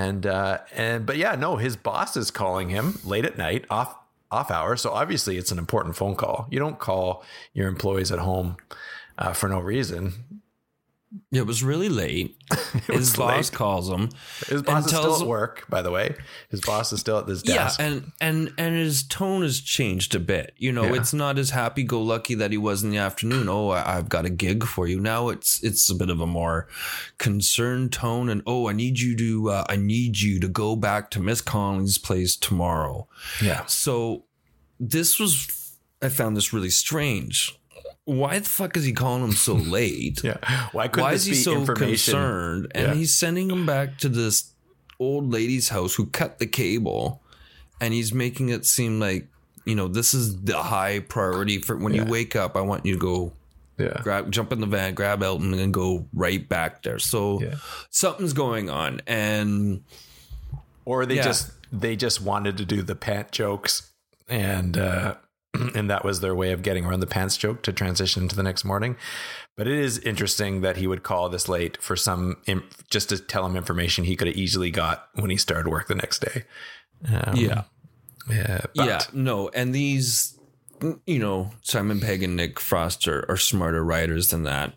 His boss is calling him late at night, off hours. So obviously it's an important phone call. You don't call your employees at home for no reason. It was really late. His boss calls him. His boss is still at work, by the way. His boss is still at his desk. Yeah, and his tone has changed a bit. It's not as happy-go-lucky that he was in the afternoon. I've got a gig for you. Now it's a bit of a more concerned tone, and I need you to go back to Miss Connolly's place tomorrow. Yeah. So I found this really strange. Why the fuck is he calling him so late? Why is he so concerned? And he's sending him back to this old lady's house who cut the cable, and he's making it seem like, this is the high priority for when you wake up. I want you to go jump in the van, grab Elton, and go right back there. So something's going on, or they just wanted to do the pant jokes, and that was their way of getting around the pants joke to transition to the next morning. But it is interesting that he would call this late for just to tell him information he could have easily got when he started work the next day. And these, Simon Pegg and Nick Frost are smarter writers than that.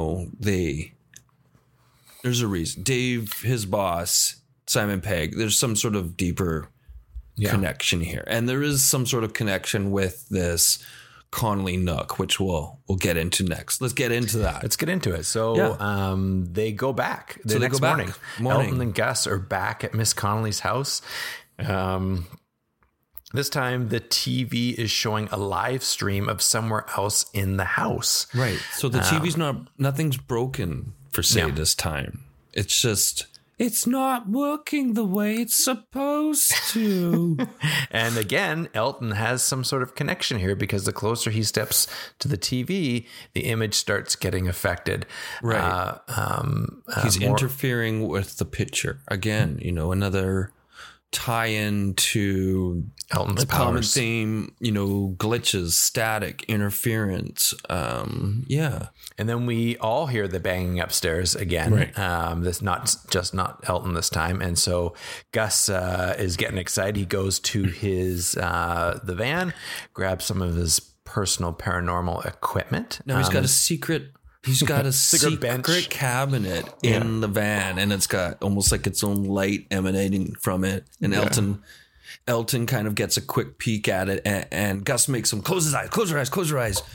There's a reason. Dave, his boss, Simon Pegg, there's some sort of deeper connection here, and there is some sort of connection with this Connolly Nook, which we'll get into next. Let's get into that. Let's get into it. So they go back the next morning. Elton and Gus are back at Miss Connolly's house. This time, the TV is showing a live stream of somewhere else in the house. Right. So the TV's nothing's broken for Say No. this time. It's just, it's not working the way it's supposed to. And again, Elton has some sort of connection here because the closer he steps to the TV, the image starts getting affected. Right. He's interfering with the picture. Again, another tie-in to Elton's the common powers. theme, glitches, static, interference. Yeah. And then we all hear the banging upstairs again. Right. This not Elton this time. And so Gus is getting excited. He goes to his the van, grabs some of his personal paranormal equipment. Now he's got a secret. He's got a secret bench. cabinet in the van, and it's got almost like its own light emanating from it. And Elton kind of gets a quick peek at it, and Gus makes him close his eyes, close your eyes, close your eyes.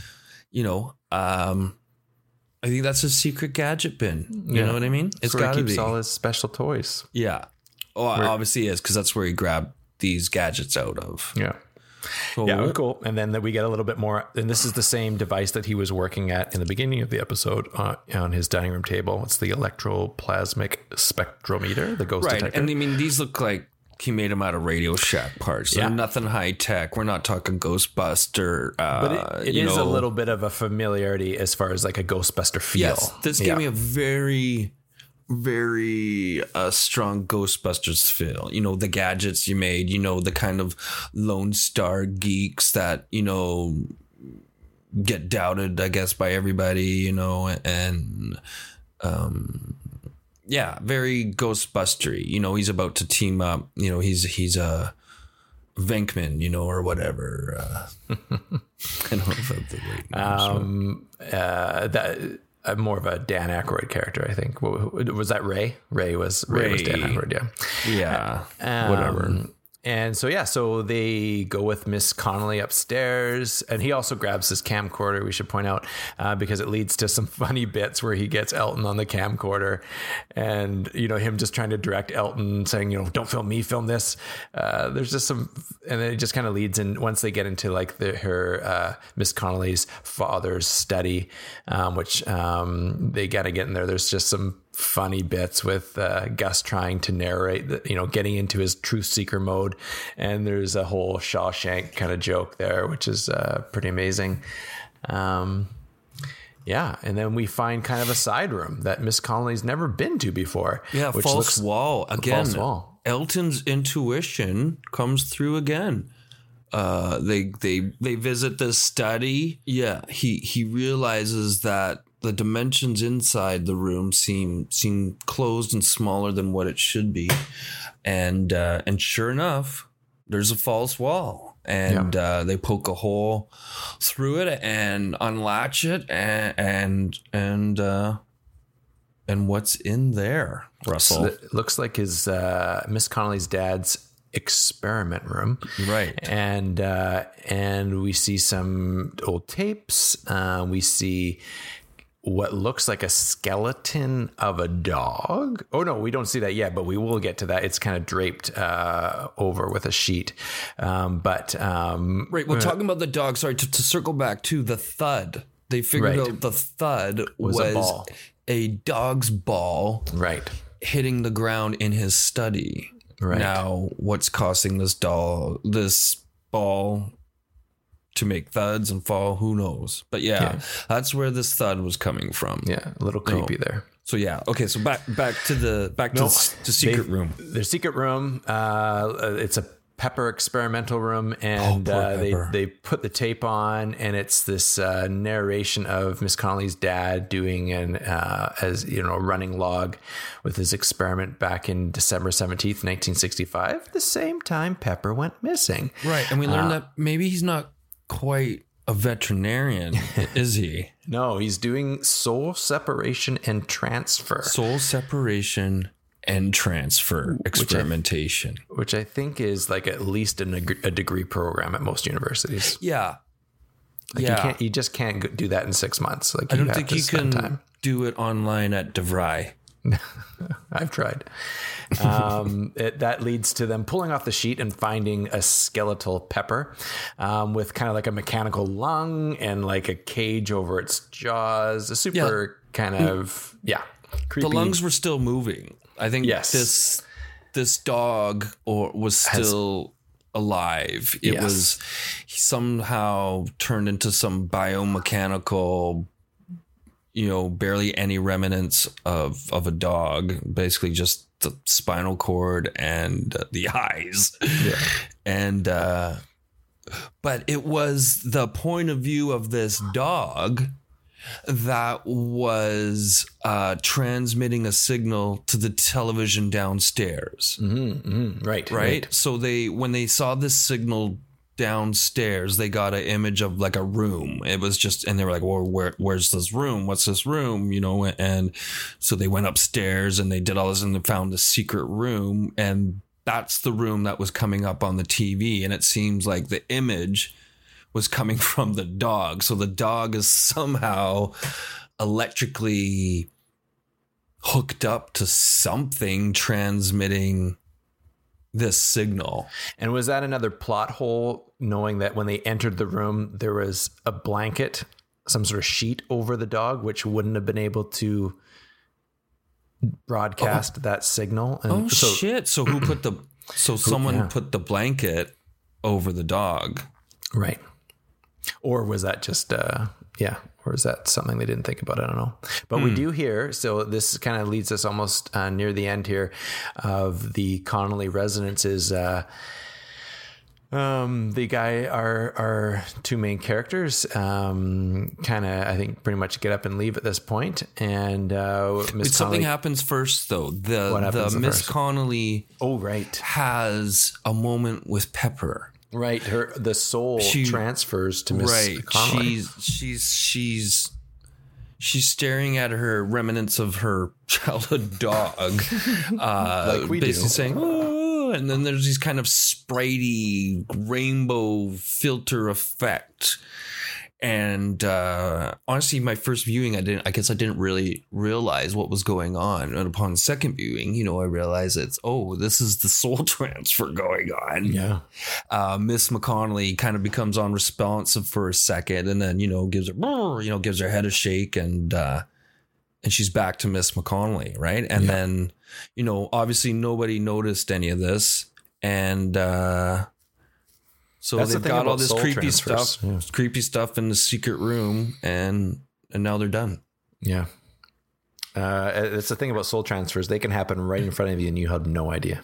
I think that's his secret gadget bin. You know what I mean? It's where he keeps all his special toys. Yeah. Oh, obviously is, because that's where he grabbed these gadgets out of. Yeah. So, Yeah, cool. And then we get a little bit more. And this is the same device that he was working at in the beginning of the episode on his dining room table. It's the electroplasmic spectrometer, the ghost detector. And I mean, these look like he made them out of Radio Shack parts. They're nothing high tech. We're not talking Ghostbuster. But it is a little bit of a familiarity as far as like a Ghostbuster feel. Yes, this gave me a very, very strong Ghostbusters feel. The gadgets you made, the kind of Lone Star geeks that, get doubted, I guess, by everybody, and yeah, very Ghostbustery. He's about to team up. He's a Venkman, or whatever. I don't know if that's the right name. More of a Dan Aykroyd character, I think. Was that Ray? Ray was Dan Aykroyd, yeah. Yeah, whatever. And so they go with Miss Connolly upstairs, and he also grabs his camcorder, we should point out, because it leads to some funny bits where he gets Elton on the camcorder, and him just trying to direct Elton, saying, don't film me, film this. There's just some, and then it just kind of leads in once they get into like her Miss Connolly's father's study, which they got to get in there. There's just some funny bits with Gus trying to narrate, getting into his truth seeker mode, and there's a whole Shawshank kind of joke there, which is pretty amazing. And then we find kind of a side room that Miss Connolly's never been to before. Yeah, which false wall again. False wall. Elton's intuition comes through again. They visit this study. Yeah, he realizes that the dimensions inside the room seem closed and smaller than what it should be, and sure enough, there's a false wall, and they poke a hole through it and unlatch it, and what's in there, Russell? It looks like his Miss Connolly's dad's experiment room, right? And we see some old tapes. We see what looks like a skeleton of a dog. Oh no, we don't see that yet, but we will get to that. It's kind of draped over with a sheet. Right. Well, talking about the dog, sorry, to circle back to the thud. They figured out the thud was a ball. A dog's ball, right, hitting the ground in his study. Right. Now, what's causing this ball to make thuds and fall? Who knows? But that's where this thud was coming from. Yeah, a little creepy there. So okay. So back to the secret room. Their secret room. It's a Pepper experimental room, and they put the tape on, and it's this narration of Miss Connolly's dad doing a running log with his experiment back in December 17th, 1965, the same time Pepper went missing. Right, and we learned that maybe he's not quite a veterinarian, is he? No, he's doing soul separation and transfer. Soul separation and transfer experimentation, which I think is like at least a degree program at most universities. Yeah. You just can't do that in 6 months. Like, I don't think you can do it online at DeVry. I've tried. That leads to them pulling off the sheet and finding a skeletal Pepper with kind of like a mechanical lung and like a cage over its jaws. A super kind of, creepy. The lungs were still moving. I think this dog was still alive. It was somehow turned into some biomechanical, barely any remnants of a dog, basically just the spinal cord and the eyes. Yeah. And, but it was the point of view of this dog that was transmitting a signal to the television downstairs. Right. So when they saw this signal downstairs, they got an image of like a room. It was just, and they were like, well, where's this room? What's this room? And so they went upstairs and they did all this and they found the secret room. And that's the room that was coming up on the TV. And it seems like the image was coming from the dog. So the dog is somehow electrically hooked up to something transmitting this signal. And was that another plot hole, knowing that when they entered the room, there was a blanket, some sort of sheet over the dog, which wouldn't have been able to broadcast that signal? And shit. So who put the, someone put the blanket over the dog. Right. Or was that just, or is that something they didn't think about? I don't know. But we do hear, so this kind of leads us almost near the end here of the Connolly residences. The guy, our two main characters, kind of, I think, pretty much get up and leave at this point. And something happens first, though. The Miss Connolly has a moment with Pepper. Right, the soul transfers to Miss Connolly. She's staring at her remnants of her childhood dog, like we basically do. saying, "Oh," and then there's these kind of spritey rainbow filter effect. And honestly, my first viewing, I didn't really realize what was going on. And upon second viewing, I realized this is the soul transfer going on. Yeah. Miss McConnelly kind of becomes unresponsive for a second, and then gives her head a shake, and she's back to Miss McConnelly, right? And then obviously nobody noticed any of this, and so that's they've got all this creepy stuff in the secret room, and now they're done. Yeah. It's the thing about soul transfers. They can happen right in front of you and you have no idea.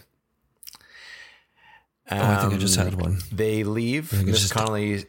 I think I just had one. They leave. Miss Connolly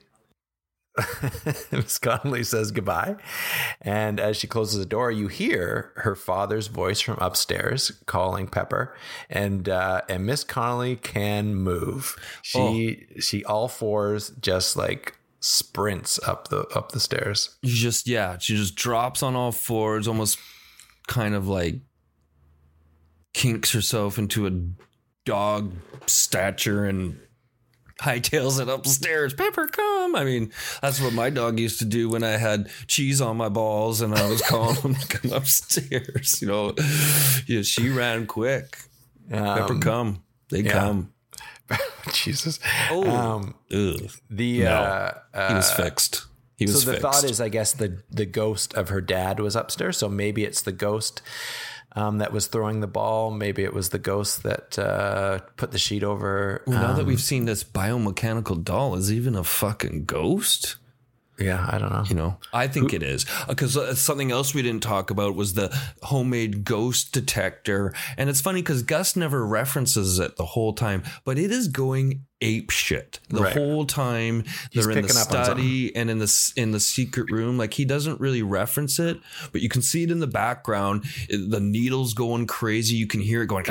says goodbye. And as she closes the door, you hear her father's voice from upstairs calling Pepper. And Miss Connolly can move. She all fours just like sprints up the stairs. She just drops on all fours, almost kind of like kinks herself into a dog stature and hightails it upstairs. Pepper, come. I mean, that's what my dog used to do when I had cheese on my balls and I was calling him to come upstairs. She ran quick. Pepper, come. They come. Jesus. He was fixed. He was so the fixed. thought is, I guess, the ghost of her dad was upstairs. So maybe it's the ghost that was throwing the ball. Maybe it was the ghost that put the sheet over. Well, now that we've seen this biomechanical doll, is even a fucking ghost? Yeah, I don't know. I think it is, because something else we didn't talk about was the homemade ghost detector. And it's funny because Gus never references it the whole time, but it is going ape shit the whole time. They're in the study and in the secret room. Like, he doesn't really reference it, but you can see it in the background. The needle's going crazy. You can hear it going,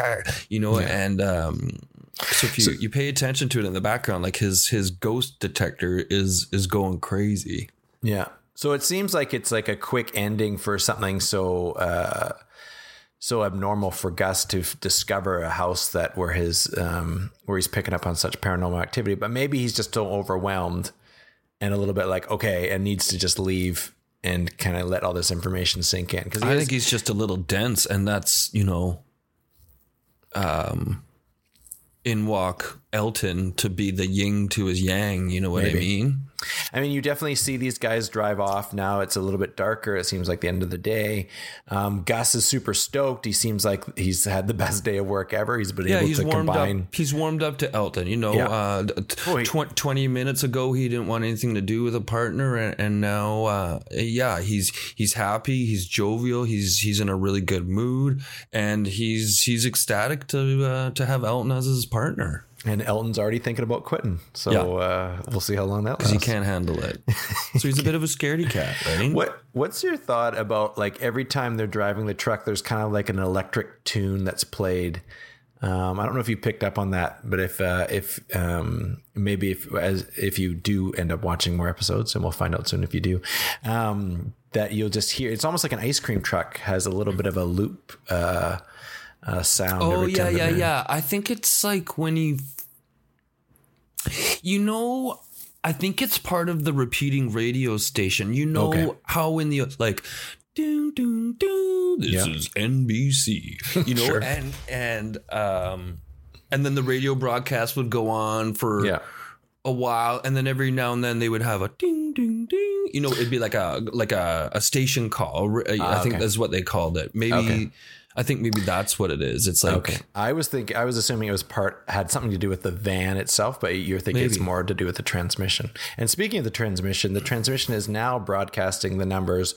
and so if you pay attention to it in the background, like his ghost detector is going crazy. Yeah. So it seems like it's like a quick ending for something so abnormal for Gus to discover a house where he's picking up on such paranormal activity. But maybe he's just so overwhelmed and a little bit like, okay, and needs to just leave and kind of let all this information sink in. Because I think he's just a little dense, and that's, in walk Elton to be the yin to his yang. You know what I mean? I mean, you definitely see these guys drive off. Now it's a little bit darker. It seems like the end of the day. Gus is super stoked. He seems like he's had the best day of work ever. He's been able to combine. He's warmed up to Elton. 20 minutes ago, he didn't want anything to do with a partner, and now, he's happy. He's jovial. He's in a really good mood, and he's ecstatic to have Elton as his partner. And Elton's already thinking about quitting. So we'll see how long that lasts. Because he can't handle it. So he's a bit of a scaredy cat, right? What's your thought about, like, every time they're driving the truck, there's kind of like an electric tune that's played. I don't know if you picked up on that, but if you do end up watching more episodes, and we'll find out soon if you do, that you'll just hear, it's almost like an ice cream truck has a little bit of a loop sound. Oh, yeah. I think it's like when I think it's part of the repeating radio station. How in the, like, doo, doo, doo, this is NBC, Sure. and then the radio broadcast would go on for a while, and then every now and then they would have a ding, ding, ding. It'd be like a station call. I think that's what they called it. I think maybe that's what it is. It's like, I was assuming it had something to do with the van itself, but you're thinking it's more to do with the transmission. And speaking of the transmission is now broadcasting the numbers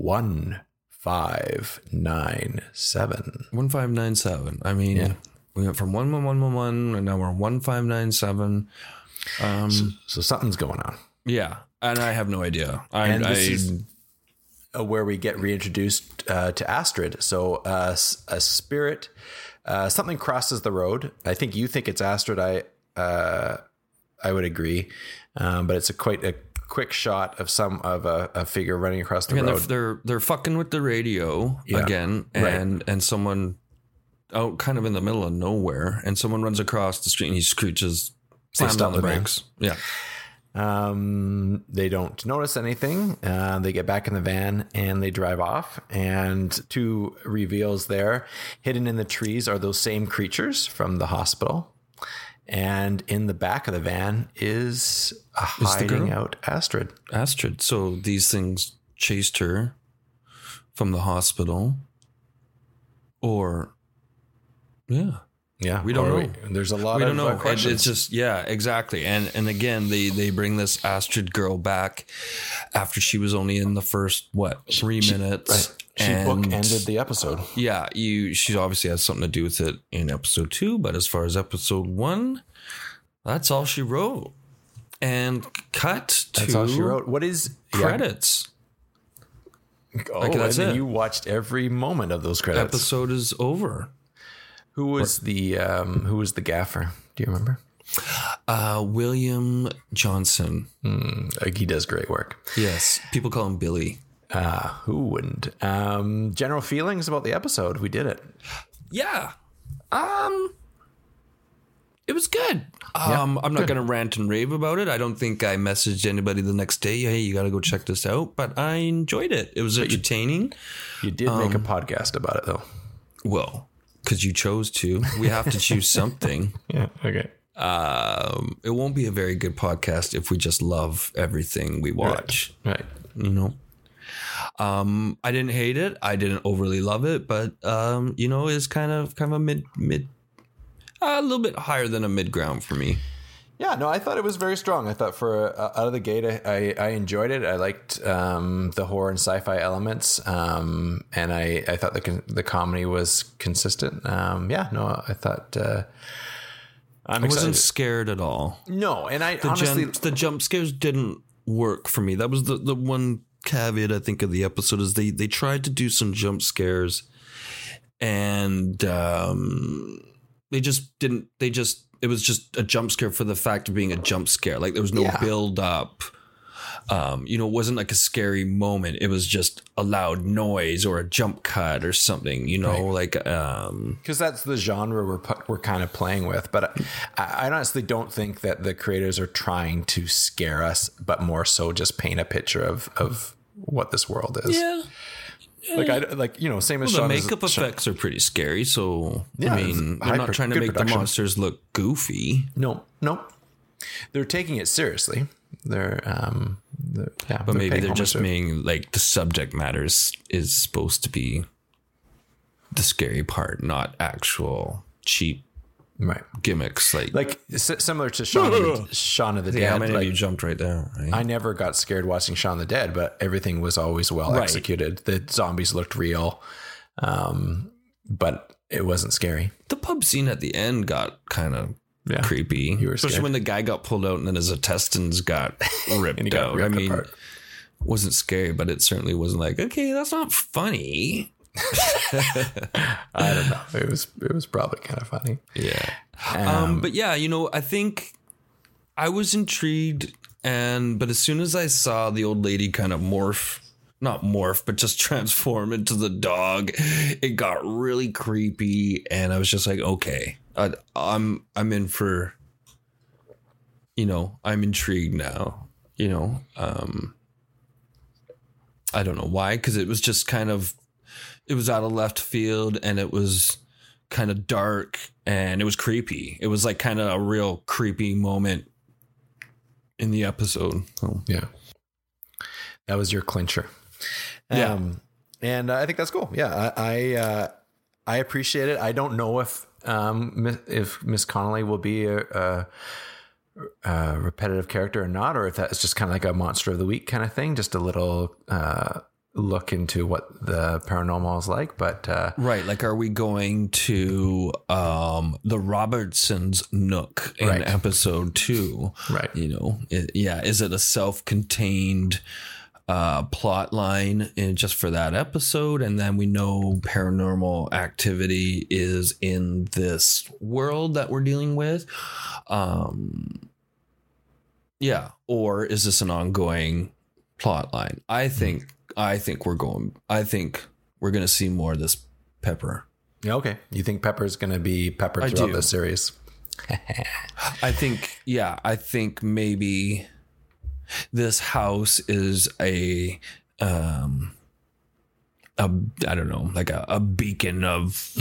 1597. 1597. I mean, we went from 1111 and now we're 1597. So something's going on. Yeah. And I have no idea. This is where we get reintroduced to Astrid. So a spirit, something crosses the road. I think you think it's Astrid. I would agree, but it's quite a quick shot of a figure running across the road. They're fucking with the radio again, and someone out kind of in the middle of nowhere, and someone runs across the street and he screeches, slams on the brakes. Yeah. They don't notice anything. They get back in the van and they drive off, and two reveals there. Hidden in the trees are those same creatures from the hospital. And in the back of the van is hiding out Astrid. So these things chased her from the hospital, Yeah, we don't know. There's a lot of questions. It's just, exactly. And again, they bring this Astrid girl back after she was only in the first 3 minutes. Right. She bookended the episode. Yeah, she obviously has something to do with it in episode 2, but as far as episode 1, that's all she wrote. And that's all she wrote. What is credits? That's it. You watched every moment of those credits. Episode is over. Who was the gaffer? Do you remember? William Johnson. He does great work. Yes. People call him Billy. Who wouldn't? General feelings about the episode. We did it. Yeah. It was good. I'm not going to rant and rave about it. I don't think I messaged anybody the next day, hey, you got to go check this out. But I enjoyed it. It was entertaining. You did make a podcast about it, though. Well, because you chose to. We have to choose something. Yeah, okay. It won't be a very good podcast if we just love everything we watch. Right. I didn't hate it. I didn't overly love it, but it's kind of a mid, a little bit higher than a mid ground for me. Yeah, no, I thought it was very strong. I thought for out of the gate, I enjoyed it. I liked the horror and sci-fi elements, and I thought the comedy was consistent. I thought I wasn't scared at all. No, and the jump scares didn't work for me. That was the one caveat I think of the episode is they tried to do some jump scares, and they just didn't. It was just a jump scare for the fact of being a jump scare. Like there was no build up. It wasn't like a scary moment. It was just a loud noise or a jump cut or something, right. Because that's the genre we're kind of playing with. But I honestly don't think that the creators are trying to scare us, but more so just paint a picture of what this world is. Yeah. Same as The Shaun makeup effects are pretty scary. So, Yeah, I mean, it's they're not trying to good make production. the monsters look goofy. No. They're taking it seriously. But Maybe they're just making like the subject matters is supposed to be the scary part, not actual cheap right gimmicks. Similar to Shaun of the Dead. How many of you jumped right there? Right? I never got scared watching Shaun of the Dead, but everything was always well Right. executed. The zombies looked real, but it wasn't scary. The pub scene at the end got kind of creepy. You were Especially scared. when the guy got pulled out and then his intestines got ripped And he got out. ripped I mean, apart. wasn't scary, but it certainly wasn't like, okay, that's not funny. I don't know. It was probably kind of funny. Yeah. But yeah, I think I was intrigued, but as soon as I saw the old lady kind of not morph, but just transform into the dog, it got really creepy, and I was just like, okay, I'm in for, I'm intrigued now, I don't know why, because it was just it was out of left field, and it was kind of dark, and it was creepy. It was like kind of a real creepy moment in the episode. So. Yeah. That was your clincher. Yeah. And I think that's cool. Yeah. I appreciate it. I don't know if Miss Connolly will be a repetitive character or not, or if that's just kind of like a monster of the week kind of thing, just a little look into what the paranormal is like. But Right, like are we going to the Robertsons Nook in Right. episode 2? Right. Is it a self-contained plot line just for that episode, and then we know paranormal activity is in this world that we're dealing with? Or is this an ongoing plot line? I think we're going to see more of this Pepper. Yeah, okay. You think Pepper's going to be Pepper I throughout do. the series? I think maybe this house is a I don't know, like a beacon of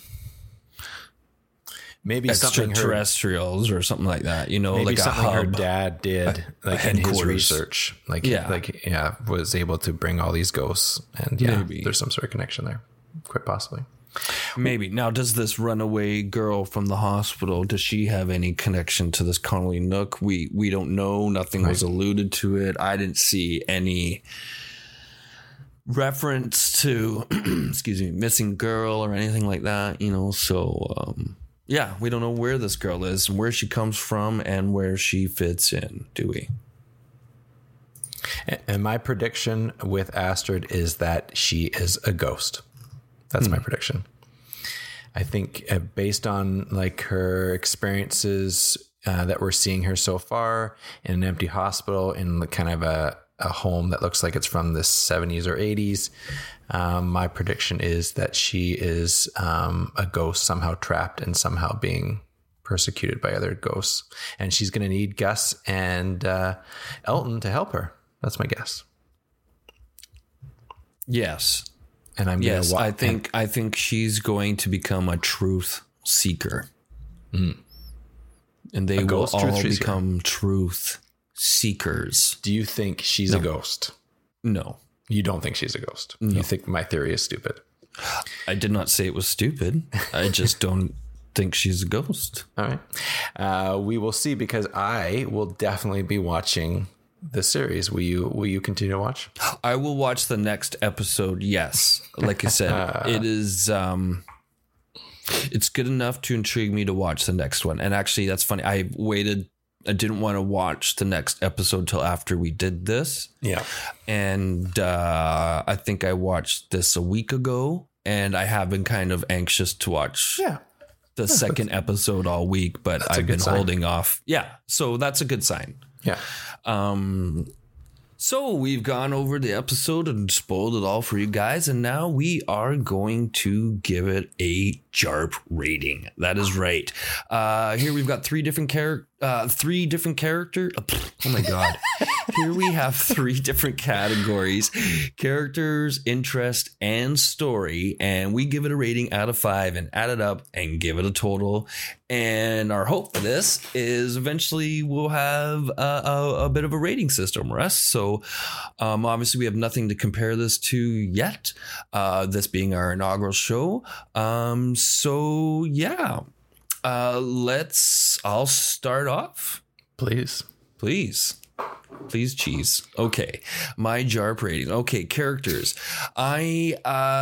Maybe something her, extraterrestrials or something like that, maybe like a something her hub. dad did in his headquarters. research. Was able to bring all these ghosts, and Maybe. there's some sort of connection there, quite possibly. Maybe. Now, does this runaway girl from the hospital, does she have any connection to this Connolly Nook? We don't know. Nothing was alluded to it. I didn't see any reference to, missing girl or anything like that, so, we don't know where this girl is and where she comes from and where she fits in, do we? And my prediction with Astrid is that she is a ghost. That's my prediction. I think based on like her experiences that we're seeing her so far in an empty hospital, in kind of a home that looks like it's from the 70s or 80s, my prediction is that she is a ghost somehow trapped and somehow being persecuted by other ghosts. And she's going to need Gus and Elton to help her. That's my guess. Yes. And I'm going to Yes, I think she's going to become a truth seeker. And they will ghost truth all seeker. become truth seekers. Do you think she's a ghost? No, You don't think she's a ghost? No. You think my theory is stupid? I did not say it was stupid. I just don't think she's a ghost. All right. We will see, because I will definitely be watching the series. Will you continue to watch? I will watch the next episode. Yes. Like I said, it is, it's good enough to intrigue me to watch the next one. And actually, that's funny. I didn't want to watch the next episode till after we did this. Yeah. And I think I watched this a week ago, and I have been kind of anxious to watch the second episode all week, but I've been holding off. Yeah. So that's a good sign. Yeah. So we've gone over the episode and spoiled it all for you guys, and now we are going to give it a JARP rating. That is right. Here we've got 3 different 3 different characters. Oh my God. Here we have 3 different categories: characters, interest, and story. And we give it a rating out of 5 and add it up and give it a total. And our hope for this is eventually we'll have a bit of a rating system, Russ. So obviously we have nothing to compare this to yet, this being our inaugural show. So yeah. I'll start off. Please, cheese. Okay. My JARP rating. Okay. Characters. They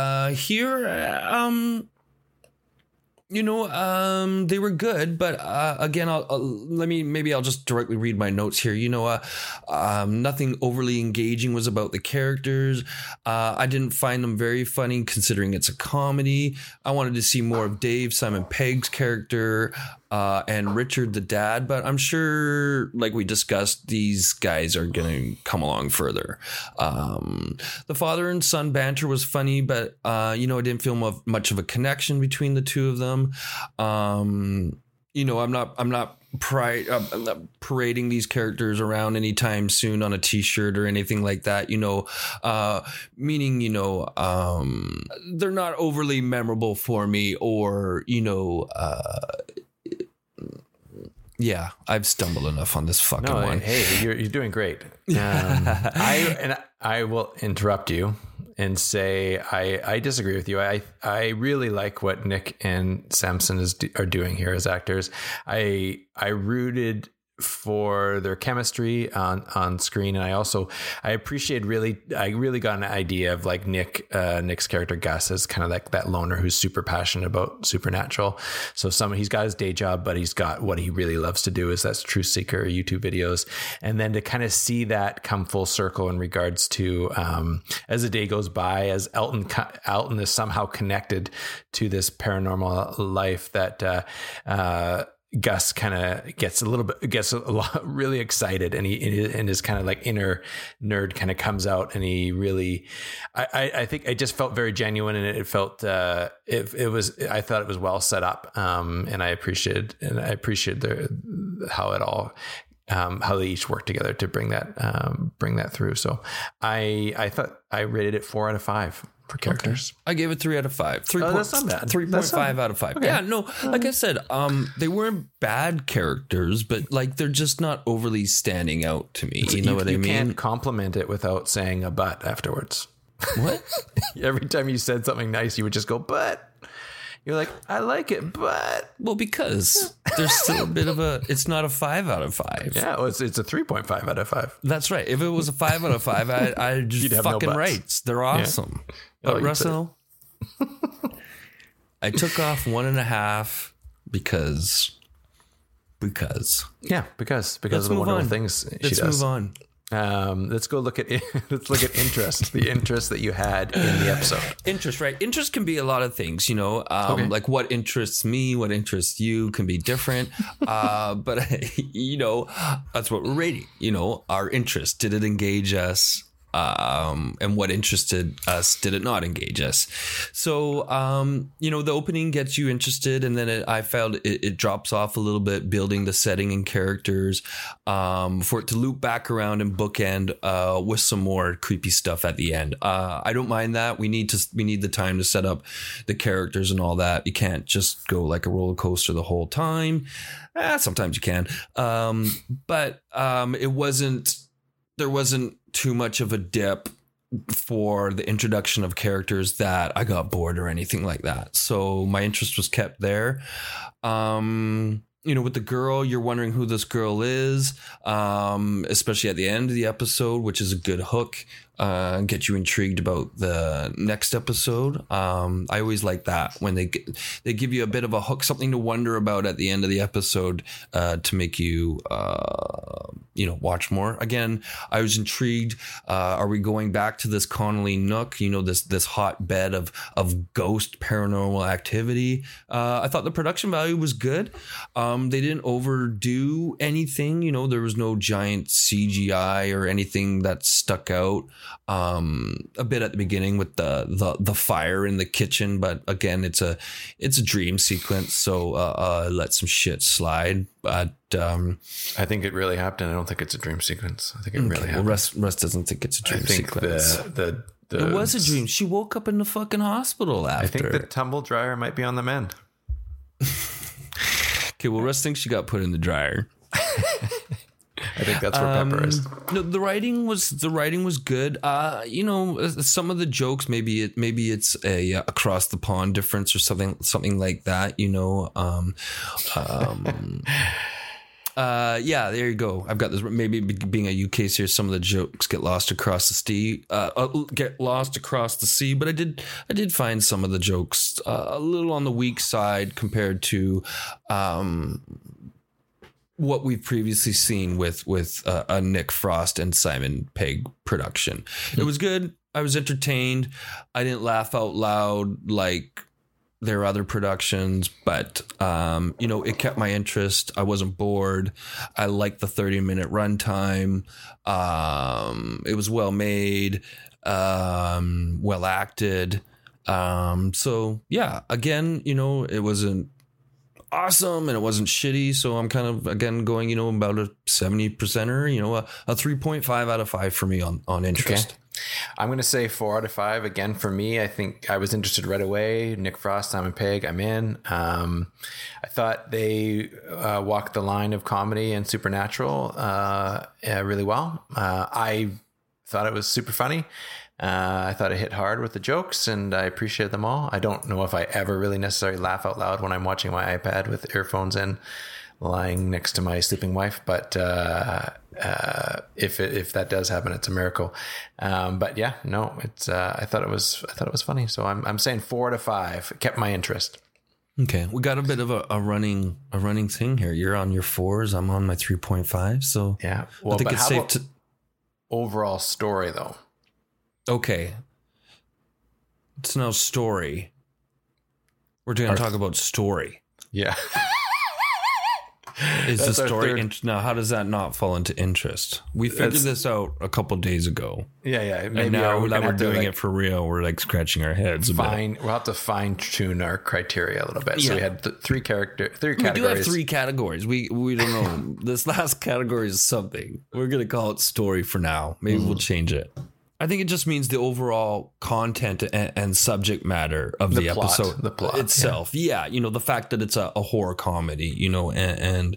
were good, but again, I'll just directly read my notes here. Nothing overly engaging was about the characters. I didn't find them very funny considering it's a comedy. I wanted to see more of Dave, Simon Pegg's character, and Richard the dad, but I'm sure, like we discussed, these guys are going to come along further. The father and son banter was funny, but I didn't feel much of a connection between the two of them. I'm not parading these characters around anytime soon on a t-shirt or anything like that, meaning, they're not overly memorable for me, or, yeah, I've stumbled enough on this fucking one. Hey, you're doing great. I will interrupt you and say I disagree with you. I really like what Nick and Samson are doing here as actors. I rooted for their chemistry on screen, and I really got an idea of like Nick's character Gus as kind of like that loner who's super passionate about supernatural. So he's got his day job, but he's got what he really loves to do is that's Truth Seeker YouTube videos, and then to kind of see that come full circle in regards to as the day goes by, as Elton is somehow connected to this paranormal life that Gus kind of gets a lot really excited, and his kind of like inner nerd kind of comes out, and he really, I think it just felt very genuine, and it felt, I thought it was well set up. And I appreciated how it all, how they each work together to bring that through. So I thought I rated it 4 out of 5. For characters, okay. I gave it 3 out of 5. That's not bad. 3.5 out of 5. Okay. Yeah, no, like I said, they weren't bad characters, but like they're just not overly standing out to me. You know what I mean? You can't compliment it without saying a but afterwards. What? Every time you said something nice, you would just go, but. You're like, I like it, but... Well, because there's still a bit of it's not a 5 out of 5. Yeah, well, it's a 3.5 out of 5. That's right. If it was a 5 out of 5, I'd just fucking rights. They're awesome. Yeah. But Russell, I took off 1.5 because. Yeah, because of the wonderful things she does. Let's move on. Let's look at interest, the interest that you had in the episode. Interest, right? Interest can be a lot of things, okay. Like what interests me, what interests you can be different. But that's what we're rating, our interest. Did it engage us? And what interested us, did it not engage us? So, the opening gets you interested, and then I felt it drops off a little bit, building the setting and characters, for it to loop back around and bookend, with some more creepy stuff at the end. I don't mind that. We need the time to set up the characters and all that. You can't just go like a roller coaster the whole time. Sometimes you can. But there wasn't too much of a dip for the introduction of characters that I got bored or anything like that. So my interest was kept there. With the girl, you're wondering who this girl is, especially at the end of the episode, which is a good hook. Get you intrigued about the next episode. I always like that when they give you a bit of a hook, something to wonder about at the end of the episode, to make you watch more. Again, I was intrigued. Are we going back to this Connolly Nook? This hotbed of ghost paranormal activity. I thought the production value was good. They didn't overdo anything. You know, there was no giant CGI or anything that stuck out. A bit at the beginning with the fire in the kitchen, but again, it's a dream sequence, so let some shit slide. But I think it really happened. I don't think it's a dream sequence. I think it really happened. Well, Russ doesn't think it's a dream sequence. It was a dream. She woke up in the fucking hospital after. I think the tumble dryer might be on the mend. Okay, well, Russ thinks she got put in the dryer. I think that's where Pepper is. No, the writing was good. You know, some of the jokes, maybe it's a across the pond difference or something like that. You know, yeah, there you go. I've got this. Maybe being a UK series, some of the jokes get lost across the sea. But I did find some of the jokes a little on the weak side compared to what we've previously seen with a Nick Frost and Simon Pegg production. It was good. I was entertained. I didn't laugh out loud like their other productions, but you know, it kept my interest. I wasn't bored. I liked the 30-minute runtime. It was well made, well acted. So yeah, again, you know, it wasn't awesome and it wasn't shitty. So I'm kind of, again, going, you know, about a 70%er, you know, a 3.5 out of 5 for me on interest. Okay. I'm going to say 4 out of 5 again for me. I think I was interested right away. Nick Frost, Simon Pegg, I'm in. I thought they walked the line of comedy and supernatural really well. I thought it was super funny. I thought it hit hard with the jokes, and I appreciated them all. I don't know if I ever really necessarily laugh out loud when I'm watching my iPad with earphones in, lying next to my sleeping wife, but if that does happen, it's a miracle. But yeah, no, it's I thought it was funny. So I'm saying 4 out of 5. It kept my interest. Okay, we got a bit of a running thing here. You're on your 4s, I'm on my 3.5. So yeah, well, I think it's safe to overall story though. Okay, it's now story. We're going to talk about story. Yeah. Is the story now? How does that not fall into interest? We figured this out a couple days ago. Yeah. Maybe and now that we're doing it for real, we're like scratching our heads. We'll have to fine tune our criteria a little bit. Yeah. So we had three categories. We do have 3 categories. We don't know. This last category is something. We're gonna call it story for now. Maybe we'll change it. I think it just means the overall content and subject matter of the episode, the plot itself. Yeah, you know, the fact that it's a horror comedy, you know, and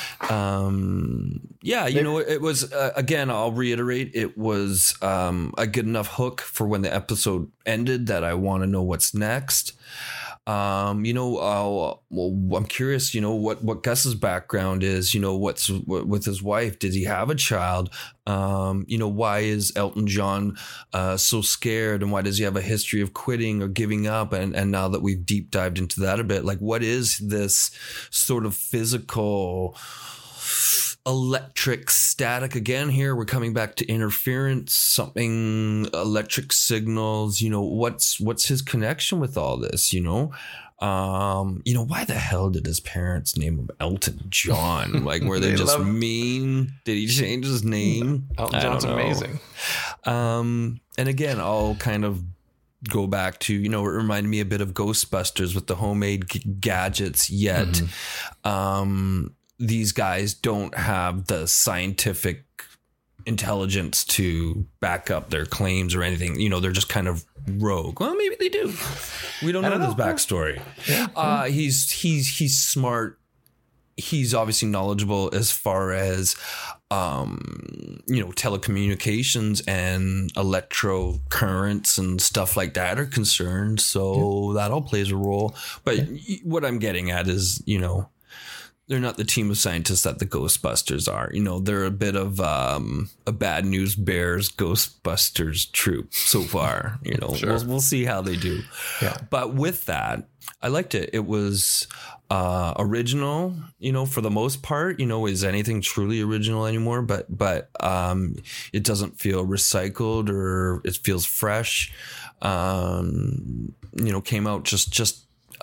yeah, you know, it was again, I'll reiterate, it was a good enough hook for when the episode ended that I want to know what's next. You know, I'm curious, you know, what Gus's background is, you know, what's with his wife. Did he have a child? You know, why is Elton John so scared, and why does he have a history of quitting or giving up? And now that we've deep dived into that a bit, like, what is this sort of physical electric static? Again, here we're coming back to interference, something, electric signals, you know, what's his connection with all this, you know? You know, why the hell did his parents name him Elton John? Like, were they just mean? Did he change his name? Elton John's amazing. And again, I'll kind of go back to, you know, it reminded me a bit of Ghostbusters with the homemade gadgets, yet these guys don't have the scientific intelligence to back up their claims or anything. You know, they're just kind of rogue. Well, maybe they do. We don't know his backstory. Yeah. He's smart. He's obviously knowledgeable as far as, you know, telecommunications and electro currents and stuff like that are concerned. So that all plays a role. But what I'm getting at is, you know, they're not the team of scientists that the Ghostbusters are. You know, they're a bit of a Bad News Bears Ghostbusters troop so far. You know, sure. We'll see how they do. Yeah. But with that, I liked it. It was original, you know, for the most part. You know, is anything truly original anymore? But it doesn't feel recycled, or it feels fresh. You know, came out just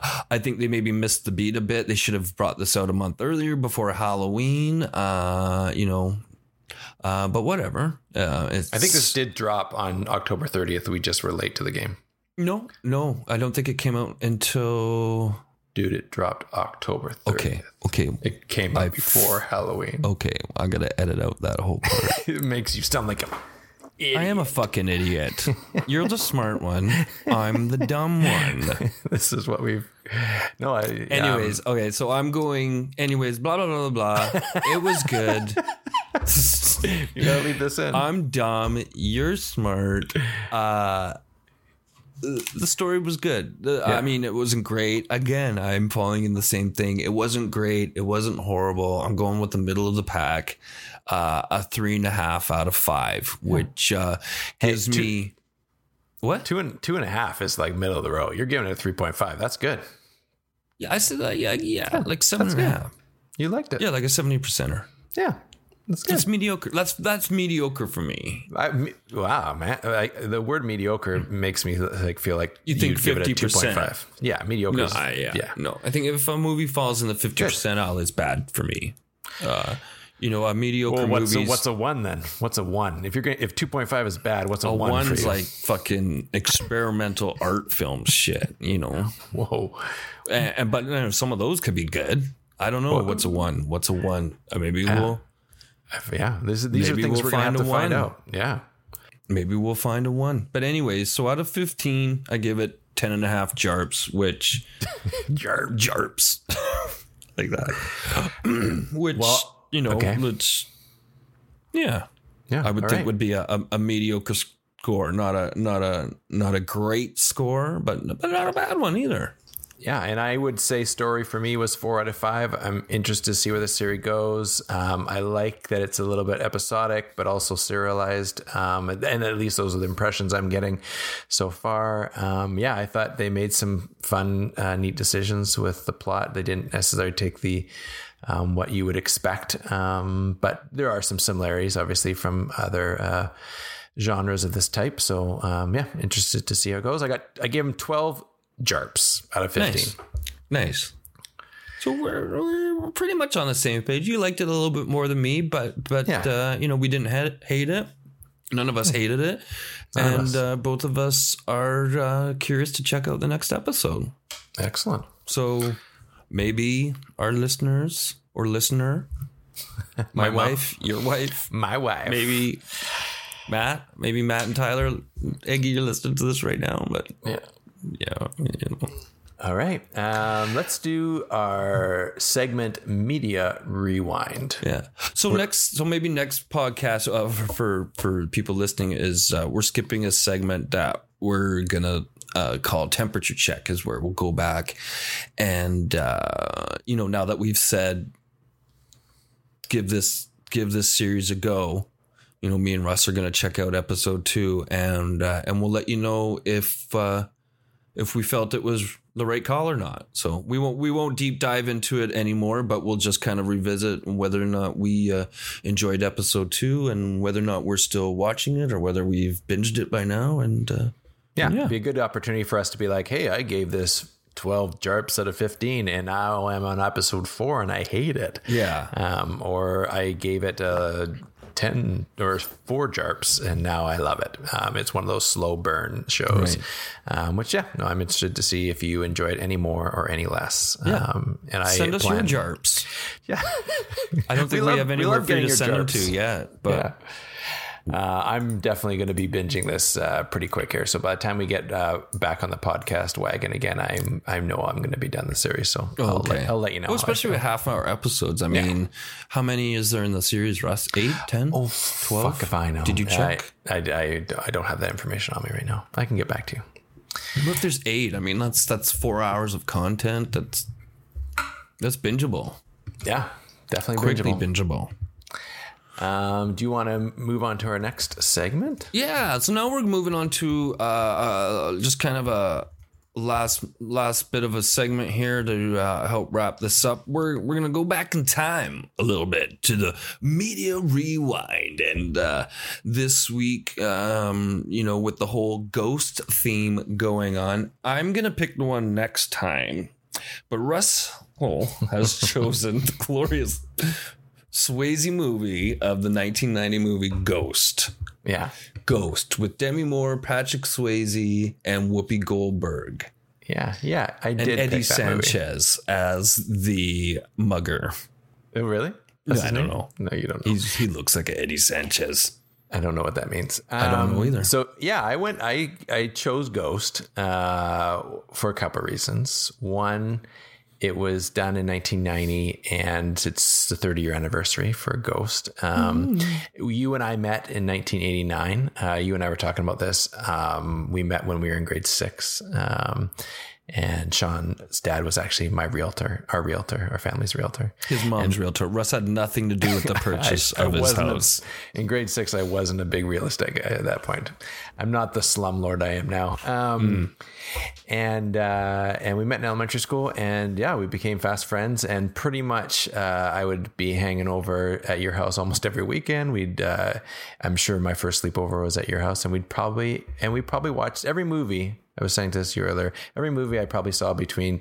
I think they maybe missed the beat a bit. They should have brought this out a month earlier before Halloween. But whatever. I think this did drop on October 30th. We just were late to the game. No, I don't think it came out until... Dude, it dropped October 30th. Okay. It came out before Halloween. Okay, I got to edit out that whole part. It makes you sound like a idiot. I am a fucking idiot. You're the smart one. I'm the dumb one. This is what we've... No, Anyways, okay, so I'm going... Anyways, blah, blah, blah, blah, blah. It was good. You gotta leave this in. I'm dumb. You're smart. The story was good. I mean, it wasn't great. Again, I'm falling in the same thing. It wasn't great. It wasn't horrible. I'm going with the middle of the pack. A 3.5 out of 5, which gives me... What? 2.5 is like middle of the road. You're giving it a 3.5. That's good. Yeah, I said that. Yeah, like 7.5. You liked it. Yeah, like a 70%er. Yeah. That's good. It's mediocre. That's mediocre for me. Wow, man! The word mediocre makes me feel like you think 50%. Yeah, mediocre. No, no. I think if a movie falls in the 50 percentile, it's bad for me. A mediocre movie. What's a 1 then? What's a 1? If 2.5 is bad, what's a 1 for you? 1's like fucking experimental art film shit. Whoa. But some of those could be good. I don't know. What's a 1? What's a 1? Maybe we'll. Yeah, these are things we're going to have to find out. Yeah. Maybe we'll find a 1. But anyways, so out of 15, I give it 10.5 jarps, which... jarps. Like that. Which, which... Yeah. I would think would be a mediocre score. Not a great score, but not a bad one either. Yeah, and I would say story for me was 4 out of 5. I'm interested to see where the series goes. I like that it's a little bit episodic, but also serialized. And at least those are the impressions I'm getting so far. I thought they made some fun, neat decisions with the plot. They didn't necessarily take the what you would expect, but there are some similarities, obviously, from other genres of this type. So interested to see how it goes. I gave them 12 jarps out of 15. Nice. So we're pretty much on the same page. You liked it a little bit more than me, but we didn't hate it. None of us hated it, and both of us are curious to check out the next episode. Excellent. So maybe our listeners or listener, my wife, your wife, my wife, maybe Matt and Tyler. Eggy, you're listening to this right now, but yeah. Yeah. All right. Let's do our segment Media Rewind. Yeah. So maybe next podcast for people listening is we're skipping a segment that we're gonna call Temperature Check, is where we'll go back and now that we've said give this series a go. Me and Russ are gonna check out episode 2 and we'll let you know if we felt it was the right call or not. So we won't deep dive into it anymore, but we'll just kind of revisit whether or not we enjoyed episode 2 and whether or not we're still watching it or whether we've binged it by now. And it'd be a good opportunity for us to be like, hey, I gave this 12 jarps out of 15 and now I'm on episode 4 and I hate it. Yeah. Or I gave it 10 or 4 jarps and now I love it. It's one of those slow burn shows, which I'm interested to see if you enjoyed any more or any less. And send us your jarps. Yeah. I don't think we have anywhere for you to send them to yet, but I'm definitely going to be binging this pretty quick here. So by the time we get back on the podcast wagon again, I know I'm going to be done the series. So I'll let you know. Oh, especially with half-hour episodes. I mean, how many is there in the series, Russ? 8, 10, 12? Fuck if I know. Did you check? I don't have that information on me right now. I can get back to you. What if there's 8? I mean, that's 4 hours of content. That's bingeable. Yeah, definitely quickly bingeable. Do you want to move on to our next segment? Yeah, so now we're moving on to just kind of a last bit of a segment here to help wrap this up. We're gonna go back in time a little bit to the Media Rewind, and this week, with the whole ghost theme going on, I'm gonna pick the one next time But Russ Hole has chosen the glorious Swayze movie of the 1990 movie Ghost. Yeah. Ghost with Demi Moore, Patrick Swayze, and Whoopi Goldberg. Yeah. I And did. Eddie pick that movie. Sanchez as the mugger. Oh, really? I don't know. No, you don't know. He looks like an Eddie Sanchez. I don't know what that means. I don't know either. So yeah, I chose Ghost for a couple of reasons. One, it was done in 1990, and it's the 30-year anniversary for Ghost. You and I met in 1989. You and I were talking about this. We met when we were in grade 6. And Sean's dad was actually my realtor, our family's realtor. His mom's realtor. Russ had nothing to do with the purchase of his house. In grade 6, I wasn't a big real estate guy at that point. I'm not the slumlord I am now. And we met in elementary school, and yeah, we became fast friends. And pretty much, I would be hanging over at your house almost every weekend. I'm sure my first sleepover was at your house, and we probably watched every movie. I was saying this to you earlier. Every movie I probably saw between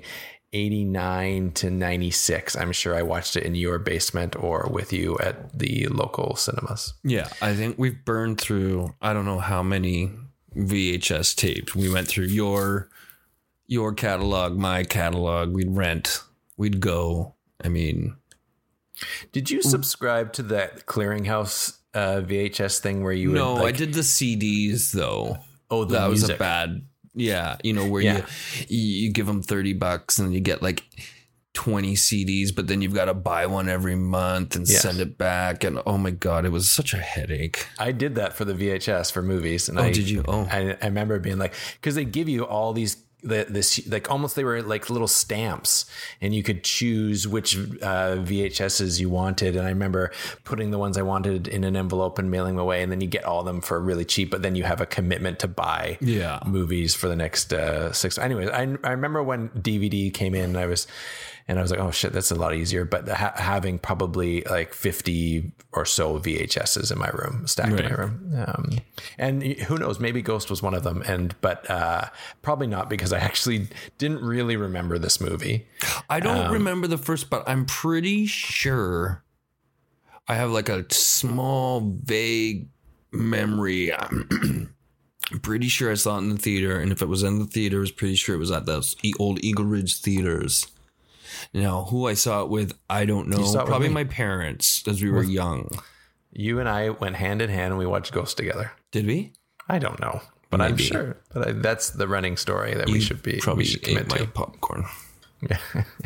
89 to 96. I'm sure I watched it in your basement or with you at the local cinemas. Yeah, I think we've burned through, I don't know how many VHS tapes. We went through your catalog, my catalog. We'd rent, we'd go. I mean, did you subscribe to that Clearinghouse VHS thing where you no, would, I did the CDs though. Oh, that music. was a bad. Yeah, where you give them $30 and you get like 20 CDs, but then you've got to buy one every month and send it back. And oh my God, it was such a headache. I did that for the VHS for movies. And did you? Oh, I remember being like, because they give you all these, this like almost they were like little stamps, and you could choose which VHSs you wanted. And I remember putting the ones I wanted in an envelope and mailing them away, and then you get all of them for really cheap. But then you have a commitment to buy movies for the next 6. Anyways, I remember when DVD came in, and I was like, oh shit, that's a lot easier. But having probably like 50 or so VHSs in my room, stacked in my room. And who knows, maybe Ghost was one of them. But probably not, because I actually didn't really remember this movie. I don't remember the first, but I'm pretty sure I have like a small, vague memory. I'm pretty sure I saw it in the theater. And if it was in the theater, I was pretty sure it was at those old Eagle Ridge theaters. Now, who I saw it with, I don't know. Probably my parents, as we were young. You and I went hand in hand and we watched Ghost together. Did we? I don't know, but maybe. I'm sure. But that's the running story that we should commit to. Popcorn. Yeah.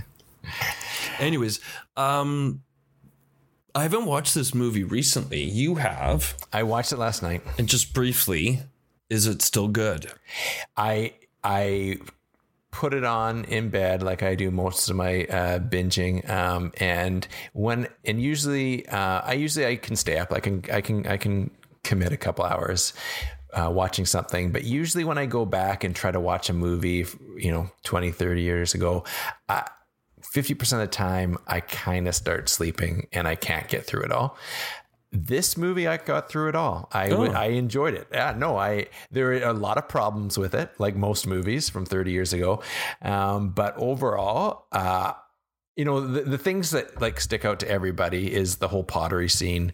Anyways, I haven't watched this movie recently. You have. I watched it last night. And just briefly, is it still good? I put it on in bed like I do most of my binging, and usually I can stay up. I can commit a couple hours watching something, but usually when I go back and try to watch a movie 20, 30 years ago, 50% of the time I kind of start sleeping and I can't get through it all. This movie, I got through it all. I enjoyed it. Yeah, no, there are a lot of problems with it, like most movies from 30 years ago. But overall, the things that like stick out to everybody is the whole pottery scene.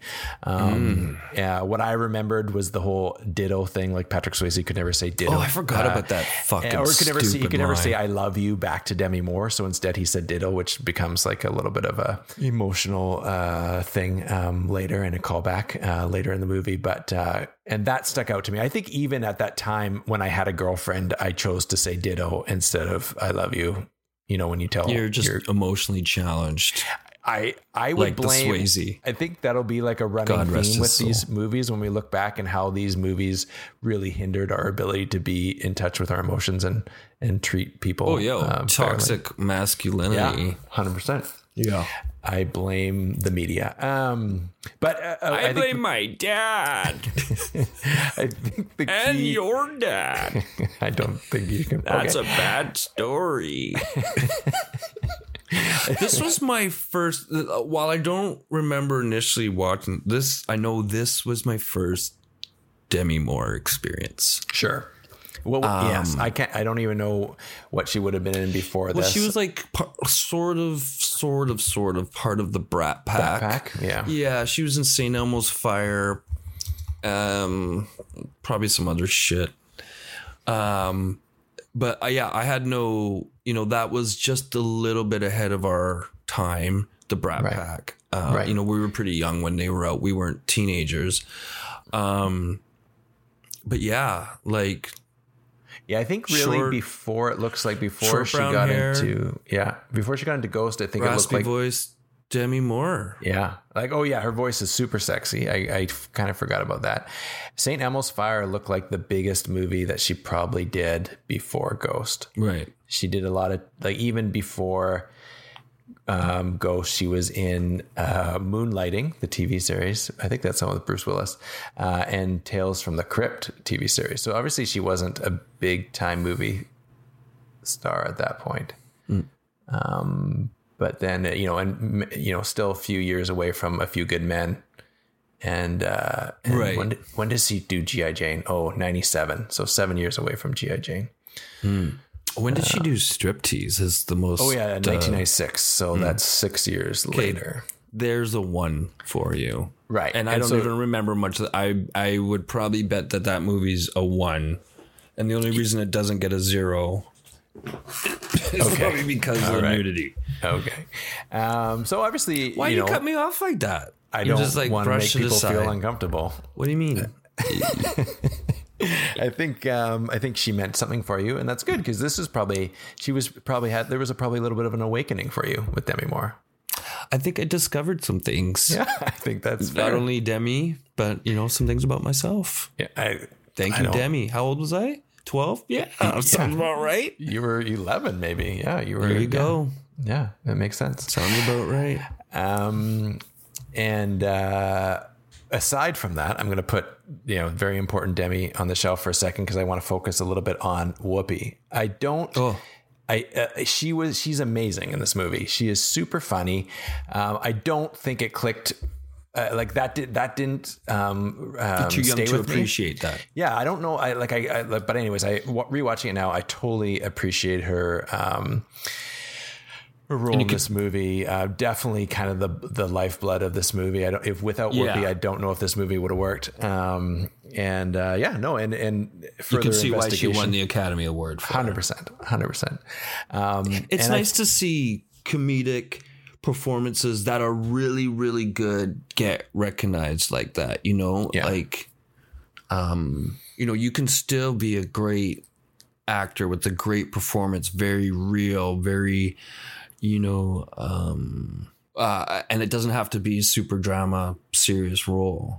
What I remembered was the whole ditto thing. Like Patrick Swayze could never say ditto. Oh, I forgot about that fucking or he could never say line. I love you back to Demi Moore. So instead he said ditto, which becomes like a little bit of a emotional thing later, and a callback later in the movie. But and that stuck out to me. I think even at that time when I had a girlfriend, I chose to say ditto instead of I love you. When you tell you're just emotionally challenged. I would like blame the Swayze. I think that'll be like a running theme with these movies when we look back, and how these movies really hindered our ability to be in touch with our emotions and treat people. Oh yeah, toxic fairly. Masculinity. Yeah, 100%. Yeah. I blame the media. But I blame my dad. I think the key, and your dad. I don't think you can. That's a bad story. This was my first. While I don't remember initially watching this, I know this was my first Demi Moore experience. Sure. Well, yes, I can't. I don't even know what she would have been in before this. Well, she was like sort of part of the Brat Pack. Brat Pack, yeah. Yeah, she was in St. Elmo's Fire. Probably some other shit. But yeah, I had no, that was just a little bit ahead of our time, the Brat Pack. Right. We were pretty young when they were out. We weren't teenagers. But yeah, like. Yeah, I think really before she got into Ghost, I think it looked like voice Demi Moore. Yeah. Like, oh yeah, her voice is super sexy. I kind of forgot about that. St. Elmo's Fire looked like the biggest movie that she probably did before Ghost. Right. She did a lot of, like, even before Ghost, she was in Moonlighting, the TV series. I think that's the one with Bruce Willis, and Tales from the Crypt TV series. So obviously she wasn't a big time movie star at that point. But then, still a few years away from A Few Good Men. And right. When does he do G.I. Jane? Oh, 97. So 7 years away from G.I. Jane. When did she do Striptease? Is the most? Oh yeah, 1996. So that's 6 years later. There's a one for you, right? And I don't even remember much. I would probably bet that movie's a 1, and the only reason it doesn't get a 0 is probably because of the nudity. Okay. So obviously, why you cut me off like that? I don't just want to make people feel uncomfortable. What do you mean? I think she meant something for you, and that's good, because this is probably there was probably a little bit of an awakening for you with Demi Moore. I think I discovered some things. Yeah, I think that's fair. Not only Demi, but some things about myself. Yeah, Thank you, Demi. How old was I? 12? Yeah, sounds about right. You were 11, maybe. Yeah, you were. There you go. Yeah, that makes sense. Sounds about right. Aside from that, I'm going to put, very important Demi on the shelf for a second, because I want to focus a little bit on Whoopi. She's amazing in this movie. She is super funny. I don't think it clicked. Like that didn't You're too young to appreciate that. Yeah, I don't know. But anyways, rewatching it now, I totally appreciate her role in this movie. Definitely kind of the lifeblood of this movie. Without Whoopi, I don't know if this movie would have worked. And further you can see why she won the Academy Award for 100%. It's nice to see comedic performances that are really, really good get recognized like that. You can still be a great actor with a great performance, very real, very, and it doesn't have to be super drama, serious role.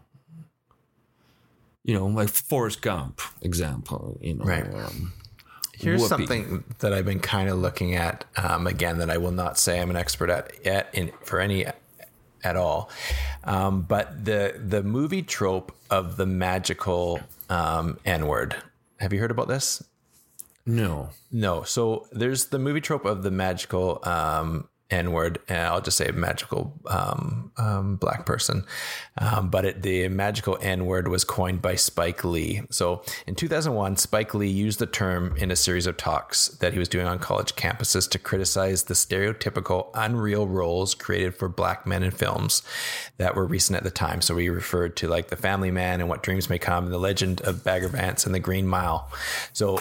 Like Forrest Gump example, right. Here's Whoopi. Something that I've been kind of looking at, again, that I will not say I'm an expert at all. But the movie trope of the magical N-word. Have you heard about this? No. So there's the movie trope of the magical N-word, and I'll just say magical black person. But the magical N-word was coined by Spike Lee. So in 2001, Spike Lee used the term in a series of talks that he was doing on college campuses to criticize the stereotypical unreal roles created for black men in films that were recent at the time. So he referred to like The Family Man and What Dreams May Come, and The Legend of Bagger Vance and The Green Mile. So,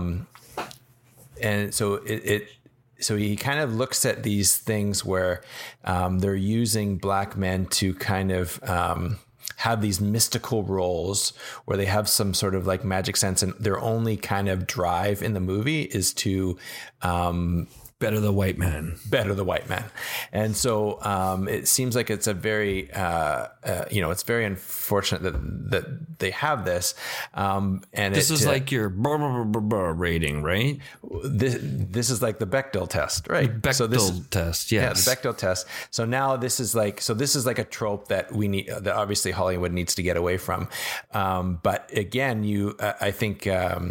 So he kind of looks at these things where they're using black men to kind of have these mystical roles where they have some sort of like magic sense, and their only kind of drive in the movie is to better the white man. And so it seems like it's a very, it's very unfortunate that they have this. And this is like your rating, right? This is like the Bechdel test, right? Test, yes. Yeah, the Bechdel test. So now this is like a trope that we need, that obviously Hollywood needs to get away from. But again, I think,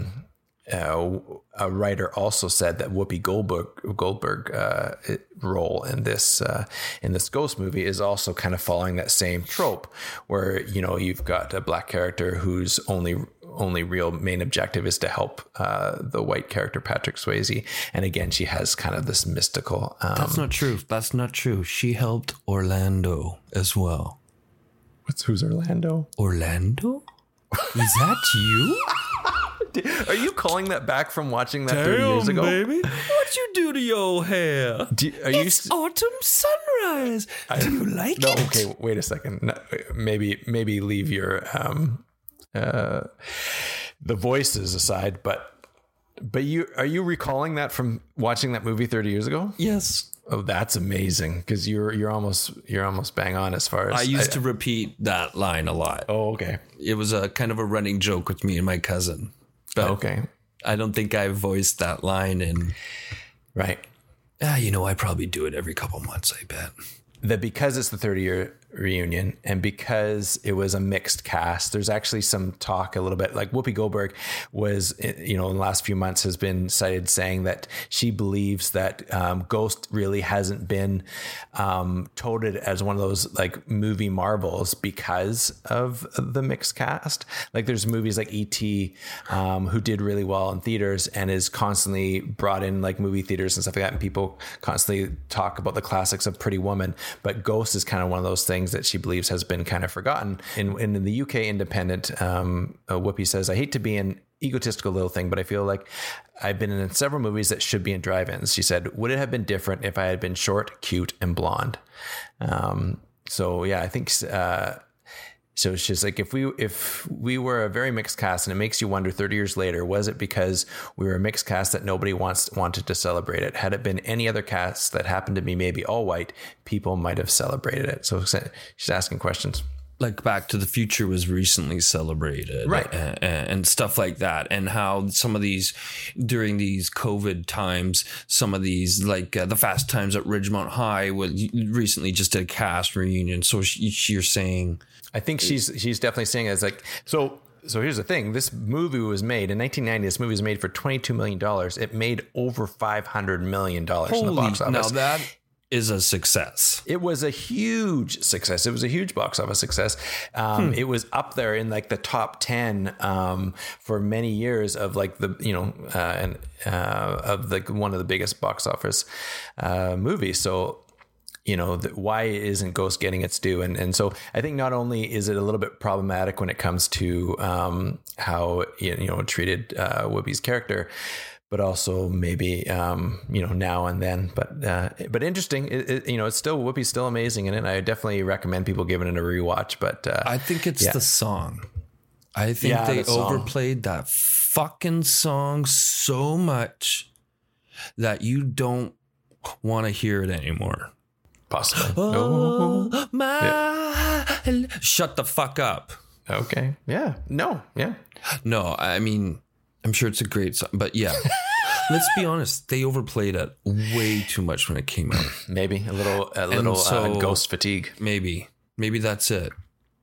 a writer also said that Whoopi Goldberg role in this Ghost movie is also kind of following that same trope, where you've got a black character whose only only real main objective is to help the white character Patrick Swayze. And again, she has kind of this mystical. That's not true. That's not true. She helped Orlando as well. Who's Orlando? Orlando? Is that you? Are you calling that back from watching that 30 years ago? Baby. What'd you do to your hair? It's autumn sunrise. Do you like it? No, okay, wait a second. No, maybe leave your the voices aside, but are you recalling that from watching that movie 30 years ago? Yes. Oh, that's amazing, because you're almost bang on as far as I used to repeat that line a lot. Oh, okay. It was a kind of a running joke with me and my cousin. But okay. I don't think I voiced that line in. Right. I probably do it every couple months, I bet. That because it's the 30-year reunion and because it was a mixed cast, there's actually some talk a little bit, like Whoopi Goldberg was, in the last few months has been cited saying that she believes that Ghost really hasn't been touted as one of those like movie marvels because of the mixed cast. Like there's movies like E.T. Who did really well in theaters and is constantly brought in like movie theaters and stuff like that. And people constantly talk about the classics of Pretty Woman, but Ghost is kind of one of those things that she believes has been kind of forgotten. In the UK Independent, Whoopi says, "I hate to be an egotistical little thing, but I feel like I've been in several movies that should be in drive-ins." She said, "Would it have been different if I had been short, cute, and blonde?" So yeah, I think so. She's like, if we were a very mixed cast, and it makes you wonder 30 years later, was it because we were a mixed cast that nobody wanted to celebrate it? Had it been any other cast that happened to be maybe all white, people might have celebrated it. So she's asking questions. Like Back to the Future was recently celebrated, right? And stuff like that, and how some of these during these COVID times, some of these like the Fast Times at Ridgemont High recently just did a cast reunion. So you're saying, I think she's definitely saying it's like so. So here's the thing: this movie was made in 1990. This movie was made for $22 million. It made over $500 million in the box office. Now that is a success. It was a huge success. It was a huge box office success. It was up there in like the top 10 for many years of like the of the one of the biggest box office movies. So why isn't Ghost getting its due? And so I think not only is it a little bit problematic when it comes to how it treated Whoopi's character, but also maybe, now and then, but interesting. It's still, Whoopi's still amazing in it. I definitely recommend people giving it a rewatch, but I think it's the song. I think they overplayed that fucking song so much that you don't want to hear it anymore. Possibly. Oh, Shut the fuck up. Okay. Yeah. No. Yeah. No, I mean, I'm sure it's a great song, but yeah, let's be honest. They overplayed it way too much when it came out. Maybe a little Ghost fatigue. Maybe that's it.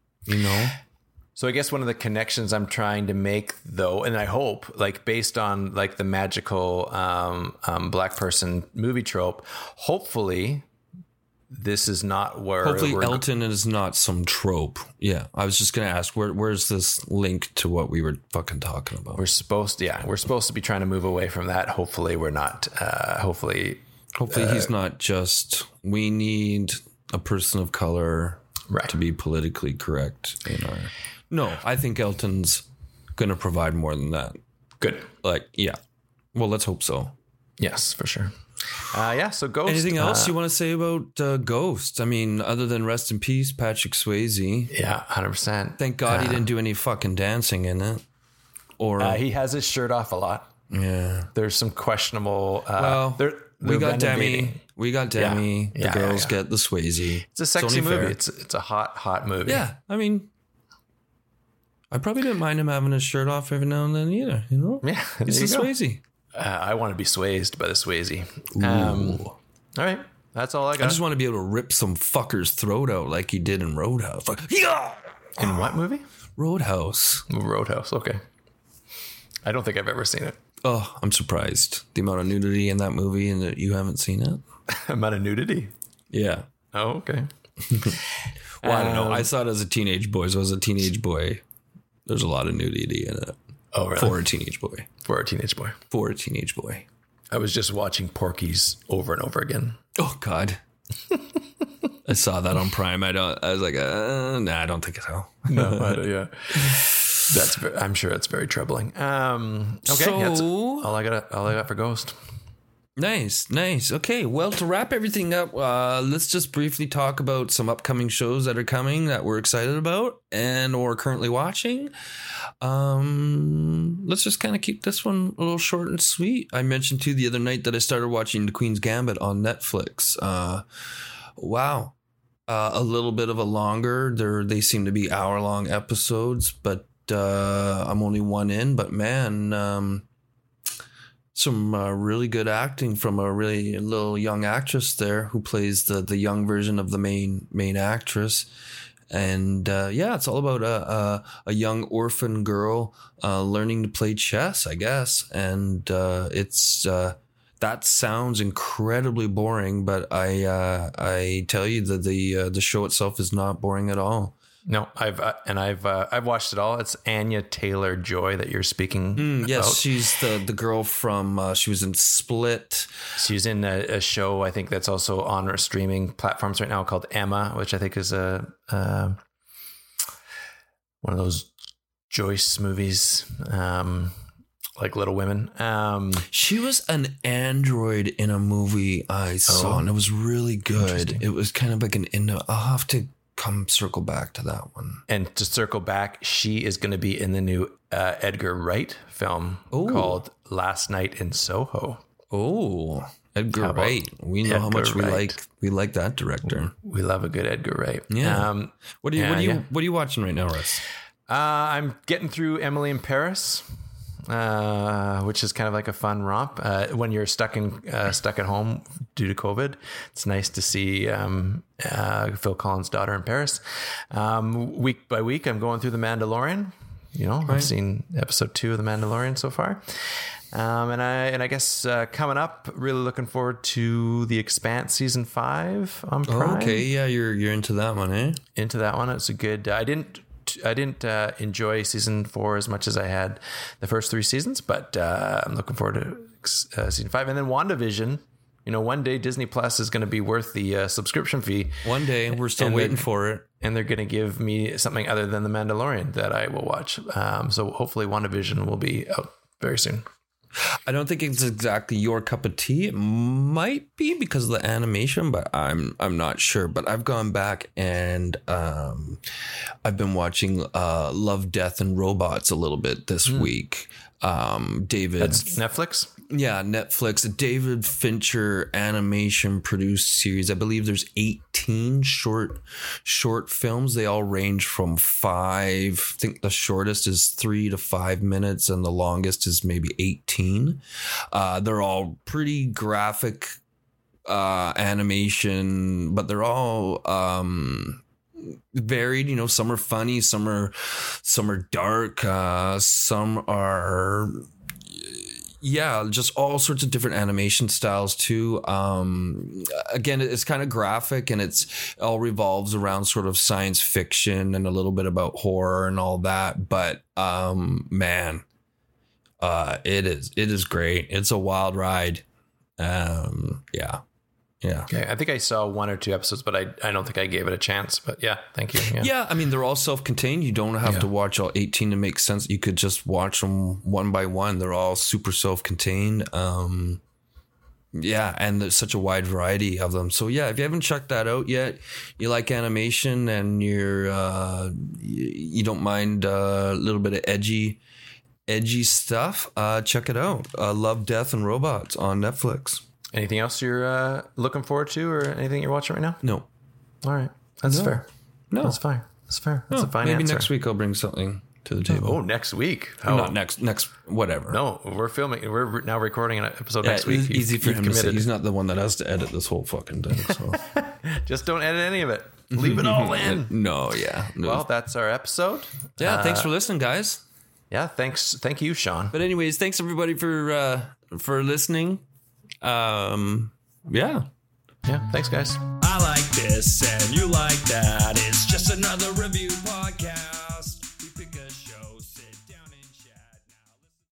So I guess one of the connections I'm trying to make, though, and I hope, like based on like the magical black person movie trope, hopefully this is not where. Hopefully, Elton is not some trope. Yeah, I was just gonna ask, where's this link to what we were fucking talking about? We're supposed to be trying to move away from that. Hopefully, we're not. Hopefully, he's not just. We need a person of color, right, to be politically correct. No, I think Elton's gonna provide more than that. Good. Yeah. Well, let's hope so. Yes, for sure. So Ghost. Anything else you want to say about Ghost? I mean, other than rest in peace, Patrick Swayze. Yeah, 100%. Thank God he didn't do any fucking dancing in it. Or he has his shirt off a lot. Yeah. There's some questionable. We got Demi. Yeah. The girls get the Swayze. It's a sexy movie. It's a hot movie. Yeah, I mean, I probably didn't mind him having his shirt off every now and then either. Yeah, it's the Swayze. I want to be swayzed by the Swayze. All right. That's all I got. I just want to be able to rip some fucker's throat out like he did in Roadhouse. Like, yeah! In what movie? Roadhouse. Okay. I don't think I've ever seen it. Oh, I'm surprised. The amount of nudity in that movie and that you haven't seen it. Amount of nudity? Yeah. Oh, okay. Well, I don't know. I saw it as a teenage boy. So as a teenage boy, There's a lot of nudity in it. Oh, really? For a teenage boy. For a teenage boy. For a teenage boy. I was just watching Porky's over and over again. Oh, God. I saw that on Prime. I was like, nah, I don't think so. No, yeah. I'm sure it's very troubling. Okay, So- that's all I got for Ghost. Nice. Okay, well, to wrap everything up, let's just briefly talk about some upcoming shows that are coming that we're excited about and or currently watching. Let's just kind of keep this one a little short and sweet. I mentioned to you the other night that I started watching The Queen's Gambit on Netflix. Wow. A little bit of a longer. They seem to be hour-long episodes, but I'm only one in. But man, some really good acting from a really little young actress there who plays the young version of the main actress. And it's all about a young orphan girl learning to play chess, I guess. And it's that sounds incredibly boring, but I tell you that the show itself is not boring at all. No, I've watched it all. It's Anya Taylor-Joy that you're speaking about. Yes, she's the girl from she was in Split. She's in a show I think that's also on our streaming platforms right now called Emma, which I think is one of those Joyce movies, like Little Women. She was an android in a movie I saw, and it was really good. It was kind of like I'll have to circle back to that one. And to circle back, she is going to be in the new Edgar Wright film called Last Night in Soho. Oh, Edgar Wright. We know how much we like that director. We love a good Edgar Wright. Yeah. What are you watching right now, Russ? I'm getting through Emily in Paris, which is kind of like a fun romp. When you're stuck at home due to COVID, it's nice to see Phil Collins' daughter in Paris. Week by week, I'm going through The Mandalorian. I've seen episode 2 of The Mandalorian so far. And I guess coming up, really looking forward to The Expanse season 5 on Prime. Oh, okay, yeah, you're into that one, eh? Into that one. It's a good. I didn't enjoy season 4 as much as I had the first 3 seasons, but I'm looking forward to season 5. And then WandaVision. One day Disney Plus is going to be worth the subscription fee. One day, we're still waiting for it. And they're going to give me something other than The Mandalorian that I will watch. So hopefully WandaVision will be out very soon. I don't think it's exactly your cup of tea. It might be because of the animation, but I'm not sure. But I've gone back and I've been watching Love, Death, and Robots a little bit this week. David, that's Netflix. Yeah, Netflix. David Fincher animation produced series. I believe there's 18 short films. They all range from 5. I think the shortest is 3 to 5 minutes, and the longest is maybe 18. They're all pretty graphic animation, but they're all varied. Some are funny, some are dark, some are just all sorts of different animation styles too. Again, it's kind of graphic, and it all revolves around sort of science fiction and a little bit about horror and all that. But man, it is great. It's a wild ride. Yeah. Okay, I think I saw 1 or 2 episodes, but I don't think I gave it a chance. But yeah, thank you. Yeah, I mean, they're all self-contained. You don't have to watch all 18 to make sense. You could just watch them one by one. They're all super self-contained. And there's such a wide variety of them. So yeah, if you haven't checked that out yet, you like animation and you don't mind a little bit of edgy stuff, check it out. Love, Death, and Robots on Netflix. Anything else you're looking forward to, or anything you're watching right now? No. All right, that's fair. No, that's fine. That's fair. That's a fine maybe answer. Next week I'll bring something to the table. Oh, next week? Not next, whatever. No, we're filming. We're now recording an episode next week. It's easy for him to say. He's not the one that has to edit this whole fucking thing. So just don't edit any of it. Leave it all in. No. Well, that's our episode. Yeah. Thanks for listening, guys. Yeah. Thanks. Thank you, Sean. But anyways, thanks everybody for listening. Yeah. Thanks, guys. I like this and you like that. It's just another review podcast.